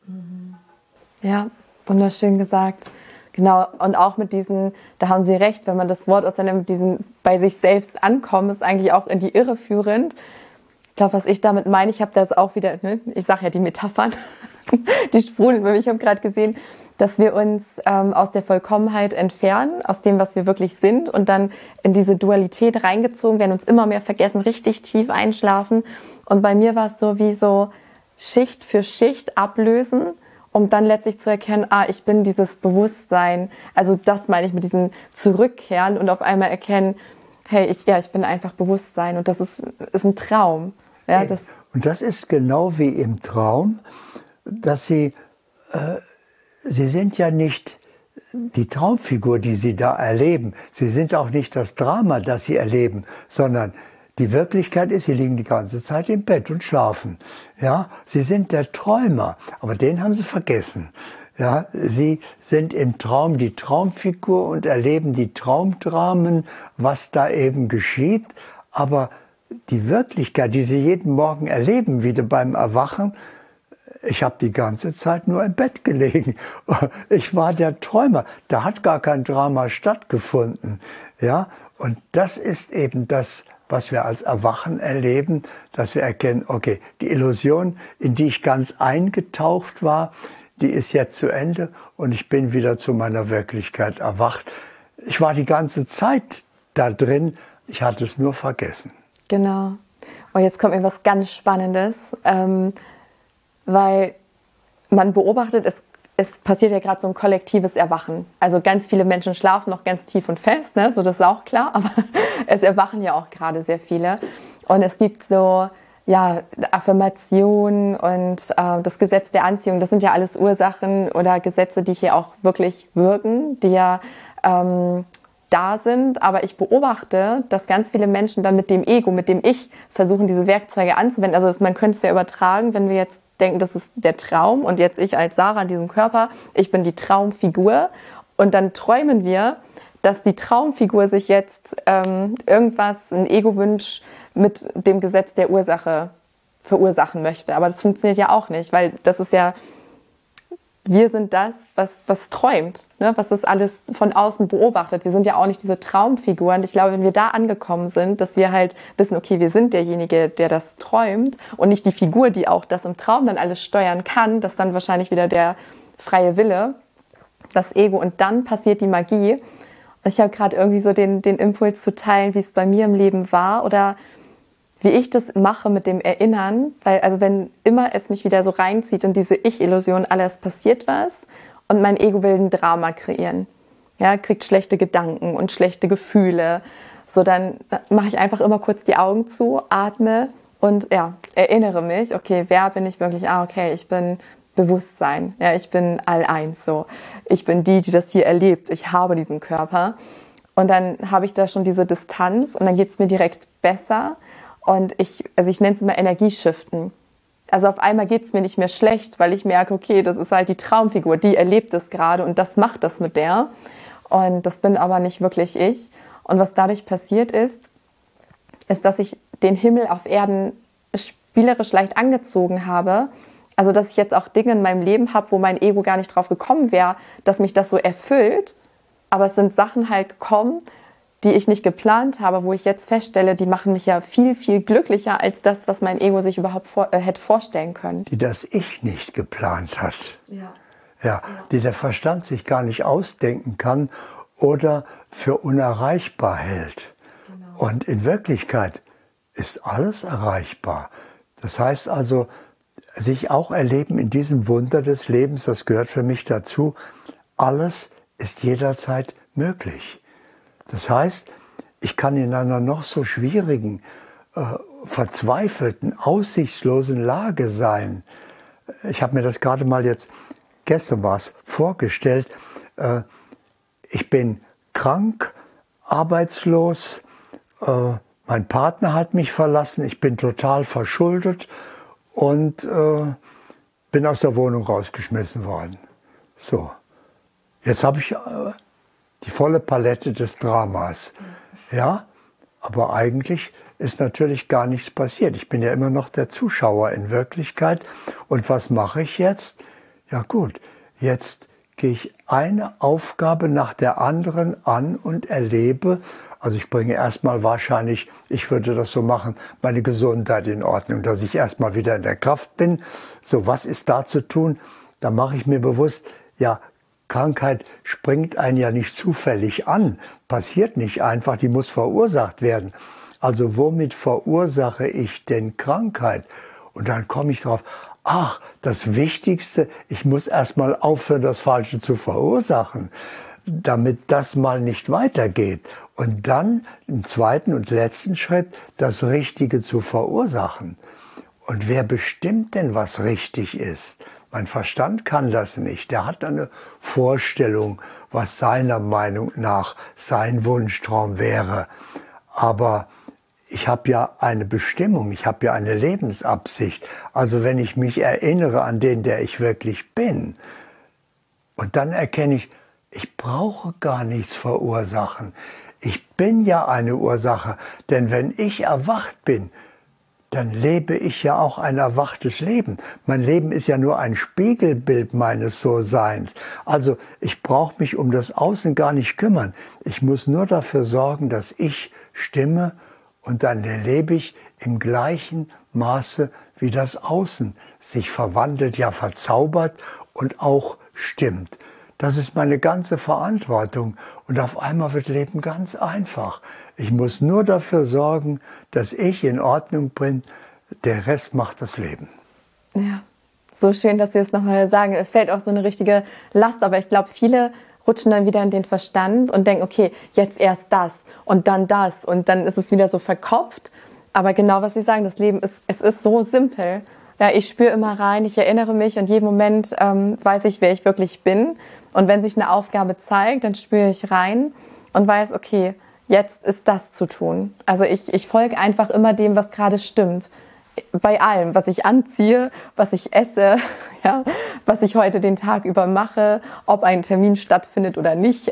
Ja, wunderschön gesagt. Genau, und auch mit diesen, da haben Sie recht, wenn man das Wort auseinander mit diesem bei sich selbst ankommen, ist eigentlich auch in die Irre führend. Ich glaube, was ich damit meine, ich habe das auch wieder, ich sage ja die Metaphern, die sprudeln bei mir. Ich habe gerade gesehen, dass wir uns aus der Vollkommenheit entfernen, aus dem, was wir wirklich sind und dann in diese Dualität reingezogen werden, uns immer mehr vergessen, richtig tief einschlafen. Und bei mir war es so wie so Schicht für Schicht ablösen, um dann letztlich zu erkennen, ich bin dieses Bewusstsein. Also das meine ich mit diesem Zurückkehren und auf einmal erkennen, hey, ich bin einfach Bewusstsein und das ist ein Traum. Ja, und das ist genau wie im Traum, dass Sie sind ja nicht die Traumfigur, die Sie da erleben. Sie sind auch nicht das Drama, das Sie erleben, sondern die Wirklichkeit ist, Sie liegen die ganze Zeit im Bett und schlafen. Ja, Sie sind der Träumer, aber den haben Sie vergessen. Ja, Sie sind im Traum die Traumfigur und erleben die Traumdramen, was da eben geschieht. Aber die Wirklichkeit, die Sie jeden Morgen erleben, wieder beim Erwachen, ich habe die ganze Zeit nur im Bett gelegen. Ich war der Träumer. Da hat gar kein Drama stattgefunden. Ja, und das ist eben das, was wir als Erwachen erleben, dass wir erkennen, okay, die Illusion, in die ich ganz eingetaucht war, die ist jetzt zu Ende und ich bin wieder zu meiner Wirklichkeit erwacht. Ich war die ganze Zeit da drin, ich hatte es nur vergessen. Genau. Und jetzt kommt mir was ganz Spannendes, weil man beobachtet, es passiert ja gerade so ein kollektives Erwachen. Also ganz viele Menschen schlafen noch ganz tief und fest, ne? So, das ist auch klar, aber es erwachen ja auch gerade sehr viele. Und es gibt so Affirmationen und das Gesetz der Anziehung, das sind ja alles Ursachen oder Gesetze, die hier auch wirklich wirken, die ja da sind. Aber ich beobachte, dass ganz viele Menschen dann mit dem Ego, mit dem Ich versuchen, diese Werkzeuge anzuwenden. Also man könnte es ja übertragen, wenn wir jetzt denken, das ist der Traum und jetzt ich als Sarah in diesem Körper, ich bin die Traumfigur und dann träumen wir, dass die Traumfigur sich jetzt irgendwas, ein Ego-Wunsch mit dem Gesetz der Ursache verursachen möchte. Aber das funktioniert ja auch nicht, weil das ist ja wir sind das, was träumt, ne? Was das alles von außen beobachtet. Wir sind ja auch nicht diese Traumfiguren. Ich glaube, wenn wir da angekommen sind, dass wir halt wissen, okay, wir sind derjenige, der das träumt und nicht die Figur, die auch das im Traum dann alles steuern kann, das ist dann wahrscheinlich wieder der freie Wille, das Ego. Und dann passiert die Magie. Und ich habe gerade irgendwie so den Impuls zu teilen, wie es bei mir im Leben war oder wie ich das mache mit dem Erinnern, weil also wenn immer es mich wieder so reinzieht in diese Ich-Illusion, alles passiert was und mein Ego will ein Drama kreieren, ja, kriegt schlechte Gedanken und schlechte Gefühle, so dann mache ich einfach immer kurz die Augen zu, atme und ja, erinnere mich, okay, wer bin ich wirklich? Okay, ich bin Bewusstsein, ja, ich bin All-Eins, so, ich bin die das hier erlebt, ich habe diesen Körper und dann habe ich da schon diese Distanz und dann geht es mir direkt besser. Und ich nenne es immer Energieschiften. Also auf einmal geht es mir nicht mehr schlecht, weil ich merke, okay, das ist halt die Traumfigur, die erlebt es gerade und das macht das mit der. Und das bin aber nicht wirklich ich. Und was dadurch passiert ist, dass ich den Himmel auf Erden spielerisch leicht angezogen habe. Also dass ich jetzt auch Dinge in meinem Leben habe, wo mein Ego gar nicht drauf gekommen wäre, dass mich das so erfüllt. Aber es sind Sachen halt gekommen, die ich nicht geplant habe, wo ich jetzt feststelle, die machen mich ja viel, viel glücklicher als das, was mein Ego sich überhaupt hätte vorstellen können. Die das Ich nicht geplant hat. Ja. Ja, die der Verstand sich gar nicht ausdenken kann oder für unerreichbar hält. Genau. Und in Wirklichkeit ist alles erreichbar. Das heißt also, sich auch erleben in diesem Wunder des Lebens, das gehört für mich dazu, alles ist jederzeit möglich. Das heißt, ich kann in einer noch so schwierigen, verzweifelten, aussichtslosen Lage sein. Ich habe mir das gerade mal jetzt, gestern war es, vorgestellt. Ich bin krank, arbeitslos, mein Partner hat mich verlassen, ich bin total verschuldet und bin aus der Wohnung rausgeschmissen worden. So, jetzt habe ich die volle Palette des Dramas. Ja, aber eigentlich ist natürlich gar nichts passiert. Ich bin ja immer noch der Zuschauer in Wirklichkeit. Und was mache ich jetzt? Ja gut, jetzt gehe ich eine Aufgabe nach der anderen an und erlebe, also ich bringe erstmal wahrscheinlich, ich würde das so machen, meine Gesundheit in Ordnung, dass ich erstmal wieder in der Kraft bin. So, was ist da zu tun? Da mache ich mir bewusst, ja, Krankheit springt einen ja nicht zufällig an, passiert nicht einfach, die muss verursacht werden. Also womit verursache ich denn Krankheit? Und dann komme ich drauf, ach, das Wichtigste, ich muss erstmal aufhören, das Falsche zu verursachen, damit das mal nicht weitergeht. Und dann im zweiten und letzten Schritt das Richtige zu verursachen. Und wer bestimmt denn, was richtig ist? Mein Verstand kann das nicht. Der hat eine Vorstellung, was seiner Meinung nach sein Wunschtraum wäre. Aber ich habe ja eine Bestimmung, ich habe ja eine Lebensabsicht. Also wenn ich mich erinnere an den, der ich wirklich bin, und dann erkenne ich, ich brauche gar nichts verursachen. Ich bin ja eine Ursache, denn wenn ich erwacht bin, dann lebe ich ja auch ein erwachtes Leben. Mein Leben ist ja nur ein Spiegelbild meines So-Seins. Also ich brauche mich um das Außen gar nicht kümmern. Ich muss nur dafür sorgen, dass ich stimme und dann lebe ich im gleichen Maße wie das Außen sich verwandelt, ja verzaubert und auch stimmt. Das ist meine ganze Verantwortung und auf einmal wird Leben ganz einfach. Ich muss nur dafür sorgen, dass ich in Ordnung bin. Der Rest macht das Leben. Ja, so schön, dass Sie es nochmal sagen. Es fällt auch so eine richtige Last, aber ich glaube, viele rutschen dann wieder in den Verstand und denken, okay, jetzt erst das und dann das und dann ist es wieder so verkopft. Aber genau, was Sie sagen, das Leben ist so simpel. Ja, ich spüre immer rein, ich erinnere mich und jeden Moment weiß ich, wer ich wirklich bin. Und wenn sich eine Aufgabe zeigt, dann spüre ich rein und weiß, okay, jetzt ist das zu tun. Also ich folge einfach immer dem, was gerade stimmt. Bei allem, was ich anziehe, was ich esse, ja, was ich heute den Tag über mache, ob ein Termin stattfindet oder nicht.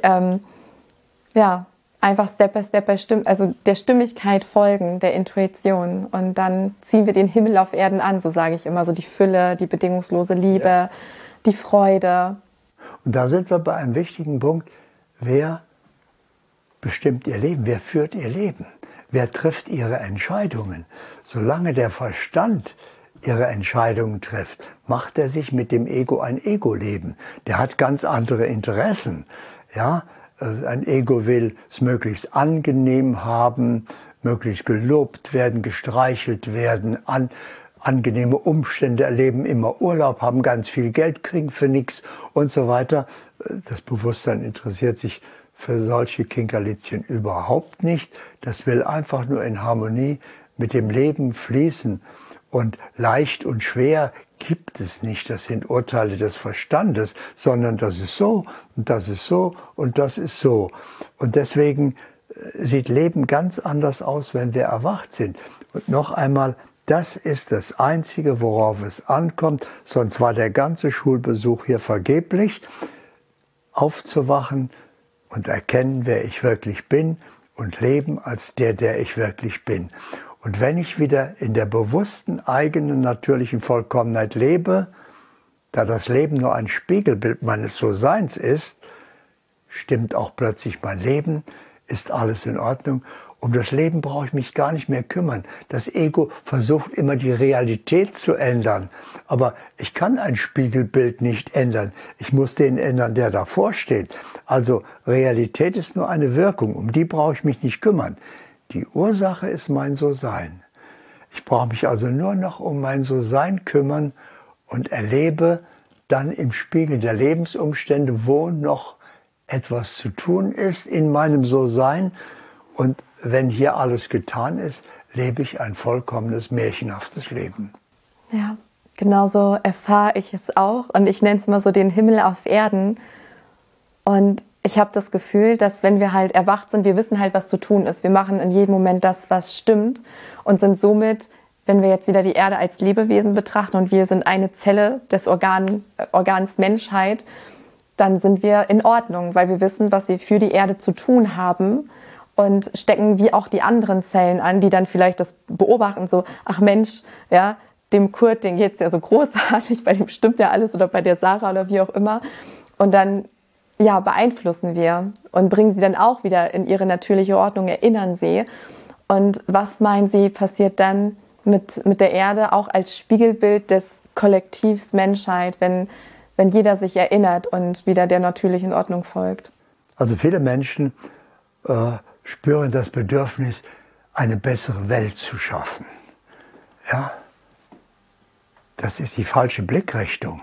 Ja, einfach Step by Step also der Stimmigkeit folgen, der Intuition. Und dann ziehen wir den Himmel auf Erden an, so sage ich immer. So die Fülle, die bedingungslose Liebe, die Freude. Und da sind wir bei einem wichtigen Punkt. Wer bestimmt ihr Leben? Wer führt ihr Leben? Wer trifft ihre Entscheidungen? Solange der Verstand ihre Entscheidungen trifft, macht er sich mit dem Ego ein Ego-Leben. Der hat ganz andere Interessen. Ja? Ein Ego will es möglichst angenehm haben, möglichst gelobt werden, gestreichelt werden, angenehme Umstände erleben, immer Urlaub haben, ganz viel Geld kriegen für nichts und so weiter. Das Bewusstsein interessiert sich für solche Kinkerlitzchen überhaupt nicht. Das will einfach nur in Harmonie mit dem Leben fließen. Und leicht und schwer gibt es nicht. Das sind Urteile des Verstandes, sondern das ist so und das ist so und das ist so. Und deswegen sieht Leben ganz anders aus, wenn wir erwacht sind. Und noch einmal, das ist das Einzige, worauf es ankommt. Sonst war der ganze Schulbesuch hier vergeblich. Aufzuwachen und erkennen, wer ich wirklich bin und leben als der ich wirklich bin. Und wenn ich wieder in der bewussten, eigenen, natürlichen Vollkommenheit lebe, da das Leben nur ein Spiegelbild meines So-Seins ist, stimmt auch plötzlich mein Leben, ist alles in Ordnung. Um das Leben brauche ich mich gar nicht mehr kümmern. Das Ego versucht immer die Realität zu ändern. Aber ich kann ein Spiegelbild nicht ändern. Ich muss den ändern, der davor steht. Also Realität ist nur eine Wirkung. Um die brauche ich mich nicht kümmern. Die Ursache ist mein So-Sein. Ich brauche mich also nur noch um mein So-Sein kümmern und erlebe dann im Spiegel der Lebensumstände, wo noch etwas zu tun ist in meinem So-Sein. Und wenn hier alles getan ist, lebe ich ein vollkommenes, märchenhaftes Leben. Ja, genauso erfahre ich es auch. Und ich nenne es mal so den Himmel auf Erden. Und ich habe das Gefühl, dass wenn wir halt erwacht sind, wir wissen halt, was zu tun ist. Wir machen in jedem Moment das, was stimmt und sind somit, wenn wir jetzt wieder die Erde als Lebewesen betrachten und wir sind eine Zelle des Organs Menschheit, dann sind wir in Ordnung, weil wir wissen, was wir für die Erde zu tun haben und stecken wie auch die anderen Zellen an, die dann vielleicht das beobachten, so, ach Mensch, ja, dem Kurt, den geht's ja so großartig, bei dem stimmt ja alles oder bei der Sarah oder wie auch immer. Und dann ja, beeinflussen wir und bringen sie dann auch wieder in ihre natürliche Ordnung, erinnern sie. Und was meinen Sie, passiert dann mit der Erde auch als Spiegelbild des Kollektivs Menschheit, wenn jeder sich erinnert und wieder der natürlichen Ordnung folgt? Also viele Menschen spüren das Bedürfnis, eine bessere Welt zu schaffen. Ja? Das ist die falsche Blickrichtung.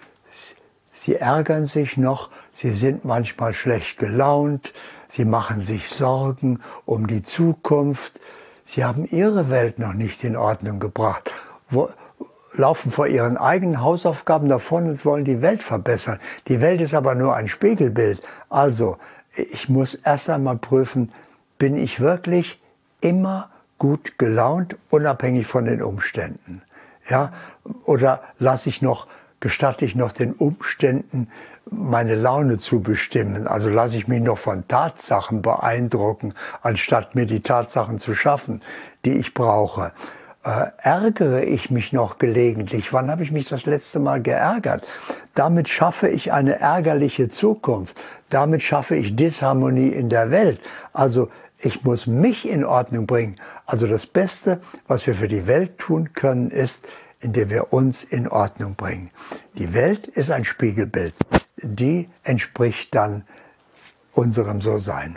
Sie ärgern sich noch, sie sind manchmal schlecht gelaunt, sie machen sich Sorgen um die Zukunft. Sie haben ihre Welt noch nicht in Ordnung gebracht, laufen vor ihren eigenen Hausaufgaben davon und wollen die Welt verbessern. Die Welt ist aber nur ein Spiegelbild. Also, ich muss erst einmal prüfen, bin ich wirklich immer gut gelaunt, unabhängig von den Umständen? Ja? Oder gestatte ich noch den Umständen, meine Laune zu bestimmen? Also lasse ich mich noch von Tatsachen beeindrucken, anstatt mir die Tatsachen zu schaffen, die ich brauche. Ärgere ich mich noch gelegentlich? Wann habe ich mich das letzte Mal geärgert? Damit schaffe ich eine ärgerliche Zukunft. Damit schaffe ich Disharmonie in der Welt. Also ich muss mich in Ordnung bringen. Also das Beste, was wir für die Welt tun können, ist, indem wir uns in Ordnung bringen. Die Welt ist ein Spiegelbild. Die entspricht dann unserem So-Sein.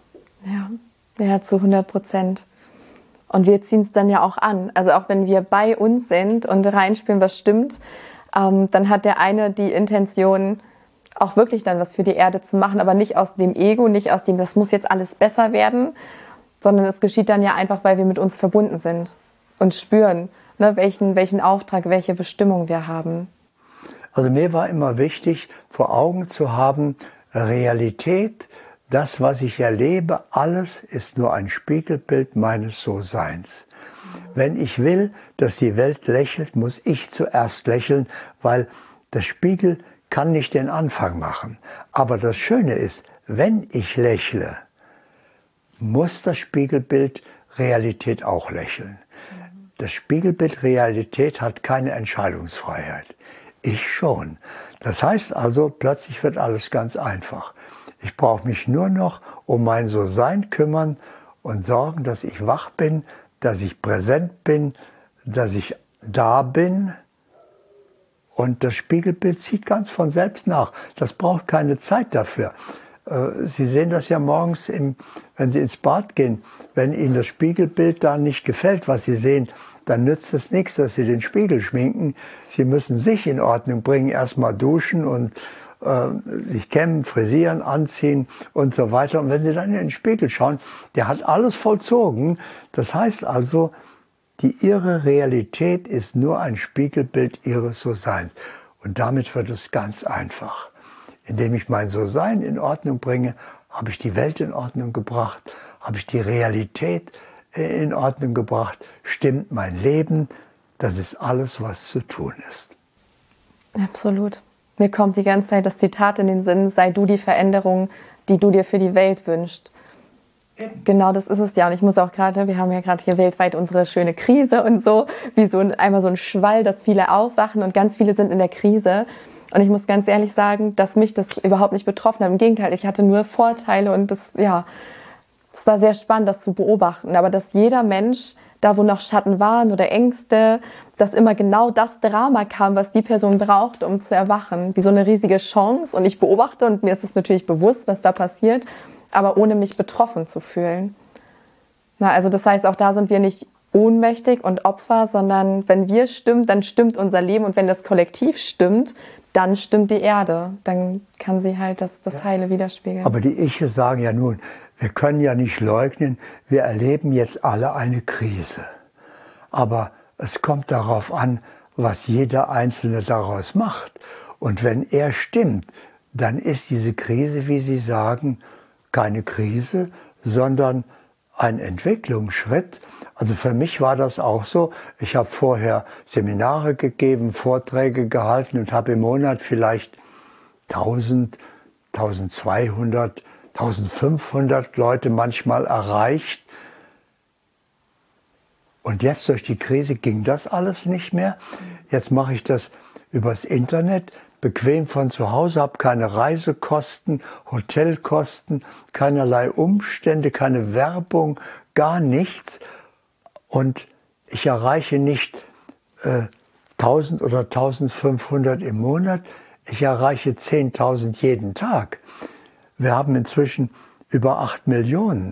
Ja, zu 100%. Und wir ziehen es dann ja auch an. Also auch wenn wir bei uns sind und reinspüren, was stimmt, dann hat der eine die Intention, auch wirklich dann was für die Erde zu machen, aber nicht aus dem Ego, nicht aus dem, das muss jetzt alles besser werden, sondern es geschieht dann ja einfach, weil wir mit uns verbunden sind und spüren, ne, welchen Auftrag, welche Bestimmung wir haben. Also mir war immer wichtig, vor Augen zu haben, Realität, das, was ich erlebe, alles ist nur ein Spiegelbild meines So-Seins. Wenn ich will, dass die Welt lächelt, muss ich zuerst lächeln, weil das Spiegel kann nicht den Anfang machen. Aber das Schöne ist, wenn ich lächle, muss das Spiegelbild Realität auch lächeln. Das Spiegelbild Realität hat keine Entscheidungsfreiheit. Ich schon. Das heißt also, plötzlich wird alles ganz einfach. Ich brauche mich nur noch um mein So-Sein kümmern und sorgen, dass ich wach bin, dass ich präsent bin, dass ich da bin. Und das Spiegelbild zieht ganz von selbst nach. Das braucht keine Zeit dafür. Sie sehen das ja morgens, wenn Sie ins Bad gehen. Wenn Ihnen das Spiegelbild da nicht gefällt, was Sie sehen, dann nützt es nichts, dass Sie den Spiegel schminken. Sie müssen sich in Ordnung bringen, erstmal duschen und sich kämmen, frisieren, anziehen und so weiter. Und wenn Sie dann in den Spiegel schauen, der hat alles vollzogen. Das heißt also, Ihre Realität ist nur ein Spiegelbild Ihres So-Seins. Und damit wird es ganz einfach. Indem ich mein So-Sein in Ordnung bringe, habe ich die Welt in Ordnung gebracht, habe ich die Realität in Ordnung gebracht, stimmt mein Leben. Das ist alles, was zu tun ist. Absolut. Mir kommt die ganze Zeit das Zitat in den Sinn: sei du die Veränderung, die du dir für die Welt wünschst. Genau, das ist es ja. Und ich muss auch gerade, wir haben ja gerade hier weltweit unsere schöne Krise und so, wie einmal so ein Schwall, dass viele aufwachen und ganz viele sind in der Krise. Und ich muss ganz ehrlich sagen, dass mich das überhaupt nicht betroffen hat. Im Gegenteil, ich hatte nur Vorteile und es war sehr spannend, das zu beobachten. Aber dass jeder Mensch, da wo noch Schatten waren oder Ängste, dass immer genau das Drama kam, was die Person braucht, um zu erwachen. Wie so eine riesige Chance. Und ich beobachte und mir ist es natürlich bewusst, was da passiert, aber ohne mich betroffen zu fühlen. Also das heißt, auch da sind wir nicht ohnmächtig und Opfer, sondern wenn wir stimmen, dann stimmt unser Leben. Und wenn das Kollektiv stimmt, dann stimmt die Erde. Dann kann sie halt das Heile widerspiegeln. Aber die Iche sagen ja nun, wir können ja nicht leugnen, wir erleben jetzt alle eine Krise. Aber es kommt darauf an, was jeder Einzelne daraus macht. Und wenn er stimmt, dann ist diese Krise, wie Sie sagen, keine Krise, sondern ein Entwicklungsschritt. Also für mich war das auch so. Ich habe vorher Seminare gegeben, Vorträge gehalten und habe im Monat vielleicht 1000, 1200, 1500 Leute manchmal erreicht. Und jetzt durch die Krise ging das alles nicht mehr. Jetzt mache ich das übers Internet, bequem von zu Hause, habe keine Reisekosten, Hotelkosten, keinerlei Umstände, keine Werbung, gar nichts. Und ich erreiche nicht 1000 oder 1500 im Monat, ich erreiche 10.000 jeden Tag. Wir haben inzwischen über 8 Millionen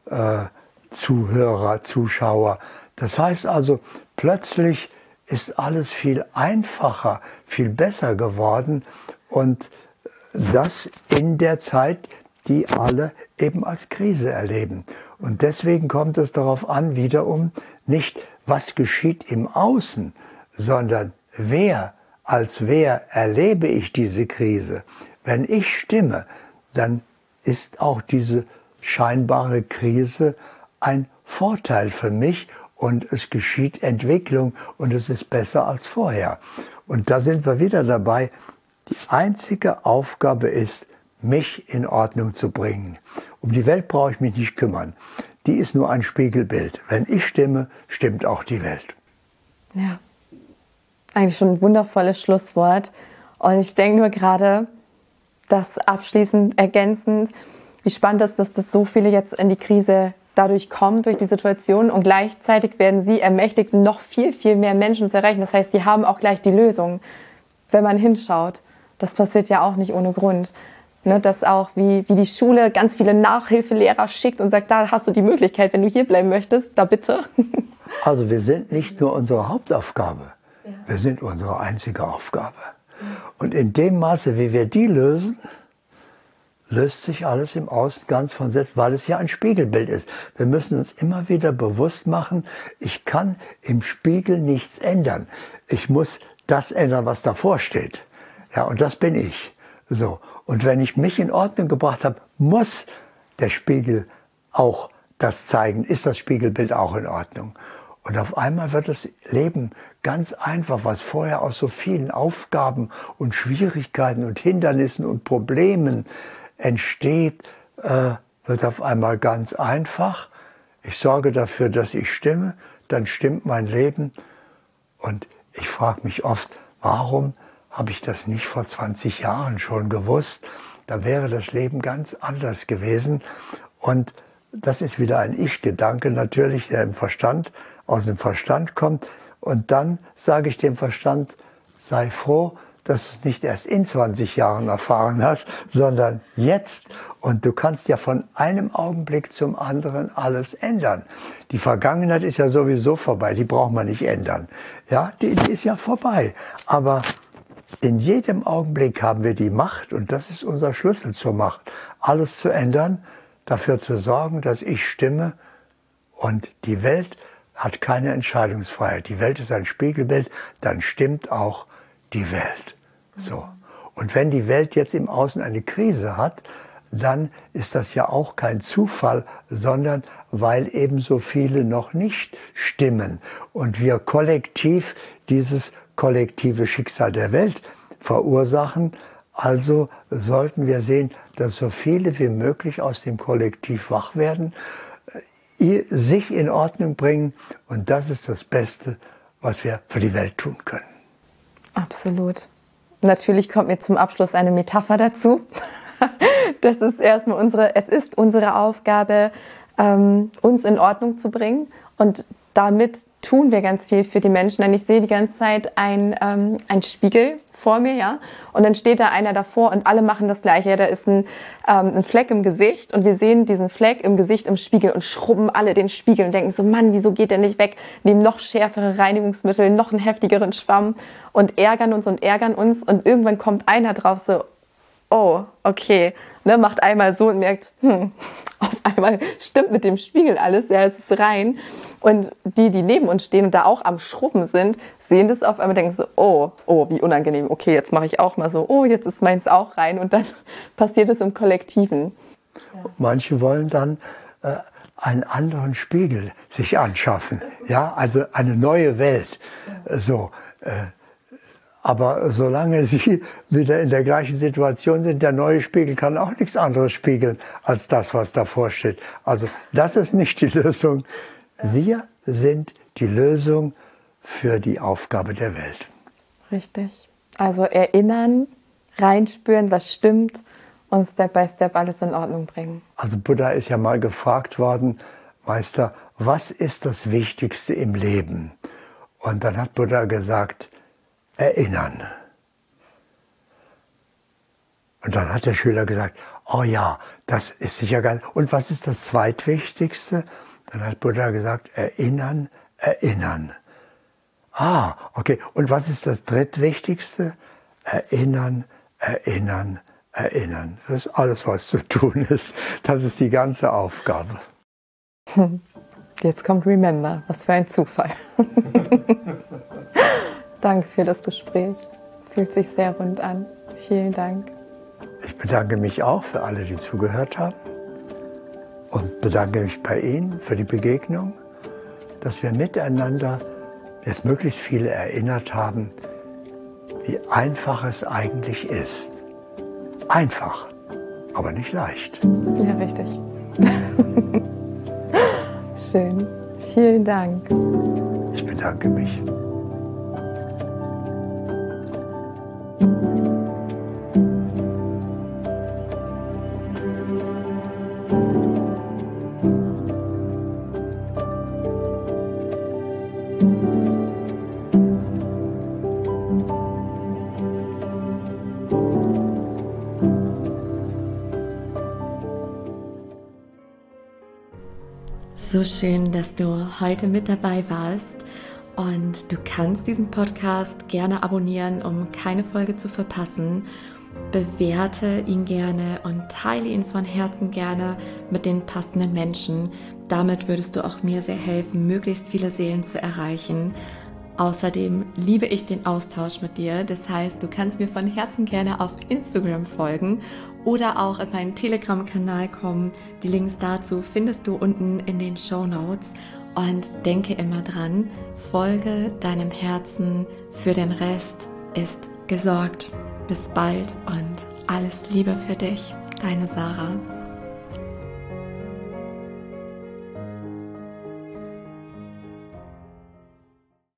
Zuhörer, Zuschauer. Das heißt also, plötzlich ist alles viel einfacher, viel besser geworden und das in der Zeit, die alle eben als Krise erleben. Und deswegen kommt es darauf an, wiederum nicht, was geschieht im Außen, sondern als wer erlebe ich diese Krise. Wenn ich stimme, dann ist auch diese scheinbare Krise ein Vorteil für mich und es geschieht Entwicklung und es ist besser als vorher. Und da sind wir wieder dabei. Die einzige Aufgabe ist, mich in Ordnung zu bringen. Um die Welt brauche ich mich nicht kümmern. Die ist nur ein Spiegelbild. Wenn ich stimme, stimmt auch die Welt. Ja, eigentlich schon ein wundervolles Schlusswort. Und ich denke nur gerade, das abschließend, ergänzend, wie spannend ist, dass das so viele jetzt in die Krise dadurch kommen, durch die Situation. Und gleichzeitig werden sie ermächtigt, noch viel, viel mehr Menschen zu erreichen. Das heißt, sie haben auch gleich die Lösung, wenn man hinschaut. Das passiert ja auch nicht ohne Grund. Ne, dass auch wie die Schule ganz viele Nachhilfelehrer schickt und sagt, da hast du die Möglichkeit, wenn du hier bleiben möchtest, da bitte. Also wir sind nicht nur unsere Hauptaufgabe, wir sind unsere einzige Aufgabe. Und in dem Maße, wie wir die lösen, löst sich alles im Außen ganz von selbst, weil es ja ein Spiegelbild ist. Wir müssen uns immer wieder bewusst machen, ich kann im Spiegel nichts ändern. Ich muss das ändern, was davor steht. Ja, und das bin ich. So. Und wenn ich mich in Ordnung gebracht habe, muss der Spiegel auch das zeigen, ist das Spiegelbild auch in Ordnung. Und auf einmal wird das Leben ganz einfach, was vorher aus so vielen Aufgaben und Schwierigkeiten und Hindernissen und Problemen entsteht, wird auf einmal ganz einfach. Ich sorge dafür, dass ich stimme, dann stimmt mein Leben. Und ich frage mich oft, warum habe ich das nicht vor 20 Jahren schon gewusst, da wäre das Leben ganz anders gewesen. Und das ist wieder ein Ich-Gedanke natürlich, der aus dem Verstand kommt. Und dann sage ich dem Verstand, sei froh, dass du es nicht erst in 20 Jahren erfahren hast, sondern jetzt. Und du kannst ja von einem Augenblick zum anderen alles ändern. Die Vergangenheit ist ja sowieso vorbei, die braucht man nicht ändern. Ja, die ist ja vorbei. Aber in jedem Augenblick haben wir die Macht, und das ist unser Schlüssel zur Macht, alles zu ändern, dafür zu sorgen, dass ich stimme. Und die Welt hat keine Entscheidungsfreiheit. Die Welt ist ein Spiegelbild, dann stimmt auch die Welt. So. Und wenn die Welt jetzt im Außen eine Krise hat, dann ist das ja auch kein Zufall, sondern weil eben so viele noch nicht stimmen und wir kollektiv dieses kollektive Schicksal der Welt verursachen. Also sollten wir sehen, dass so viele wie möglich aus dem Kollektiv wach werden, sich in Ordnung bringen, und das ist das Beste, was wir für die Welt tun können. Absolut. Natürlich kommt mir zum Abschluss eine Metapher dazu. Das ist erstmal unsere Aufgabe, uns in Ordnung zu bringen, und damit tun wir ganz viel für die Menschen. Denn ich sehe die ganze Zeit ein Spiegel vor mir, ja, und dann steht da einer davor und alle machen das Gleiche. Ja, da ist ein Fleck im Gesicht und wir sehen diesen Fleck im Gesicht im Spiegel und schrubben alle den Spiegel und denken so, Mann, wieso geht der nicht weg? Nehmen noch schärfere Reinigungsmittel, noch einen heftigeren Schwamm und ärgern uns und und irgendwann kommt einer drauf so, oh, okay, ne, macht einmal so und merkt, auf einmal stimmt mit dem Spiegel alles, ja, es ist rein. Und die neben uns stehen und da auch am Schrubben sind, sehen das auf einmal, denken so, oh, wie unangenehm, okay, jetzt mache ich auch mal so, oh, jetzt ist meins auch rein, und dann passiert es im Kollektiven. Ja. Manche wollen dann einen anderen Spiegel sich anschaffen, ja, also eine neue Welt, so. Aber solange sie wieder in der gleichen Situation sind, der neue Spiegel kann auch nichts anderes spiegeln als das, was davor steht. Also das ist nicht die Lösung. Wir sind die Lösung für die Aufgabe der Welt. Richtig. Also erinnern, reinspüren, was stimmt, und Step by Step alles in Ordnung bringen. Also Buddha ist ja mal gefragt worden, Meister, was ist das Wichtigste im Leben? Und dann hat Buddha gesagt, erinnern. Und dann hat der Schüler gesagt, oh ja, das ist sicher ganz. Und was ist das Zweitwichtigste? Dann hat Buddha gesagt, erinnern, erinnern. Ah, okay. Und was ist das Drittwichtigste? Erinnern, erinnern, erinnern. Das ist alles, was zu tun ist. Das ist die ganze Aufgabe. Jetzt kommt Remember. Was für ein Zufall. Danke für das Gespräch. Fühlt sich sehr rund an. Vielen Dank. Ich bedanke mich auch für alle, die zugehört haben. Und bedanke mich bei Ihnen für die Begegnung, dass wir miteinander jetzt möglichst viele erinnert haben, wie einfach es eigentlich ist. Einfach, aber nicht leicht. Ja, richtig. Schön. Vielen Dank. Ich bedanke mich. So schön, dass du heute mit dabei warst, und du kannst diesen Podcast gerne abonnieren, um keine Folge zu verpassen. Bewerte ihn gerne und teile ihn von Herzen gerne mit den passenden Menschen. Damit würdest du auch mir sehr helfen, möglichst viele Seelen zu erreichen. Außerdem liebe ich den Austausch mit dir. Das heißt, du kannst mir von Herzen gerne auf Instagram folgen oder auch in meinen Telegram-Kanal kommen. Die Links dazu findest du unten in den Shownotes. Und denke immer dran, folge deinem Herzen, für den Rest ist gesorgt. Bis bald und alles Liebe für dich, deine Sarah.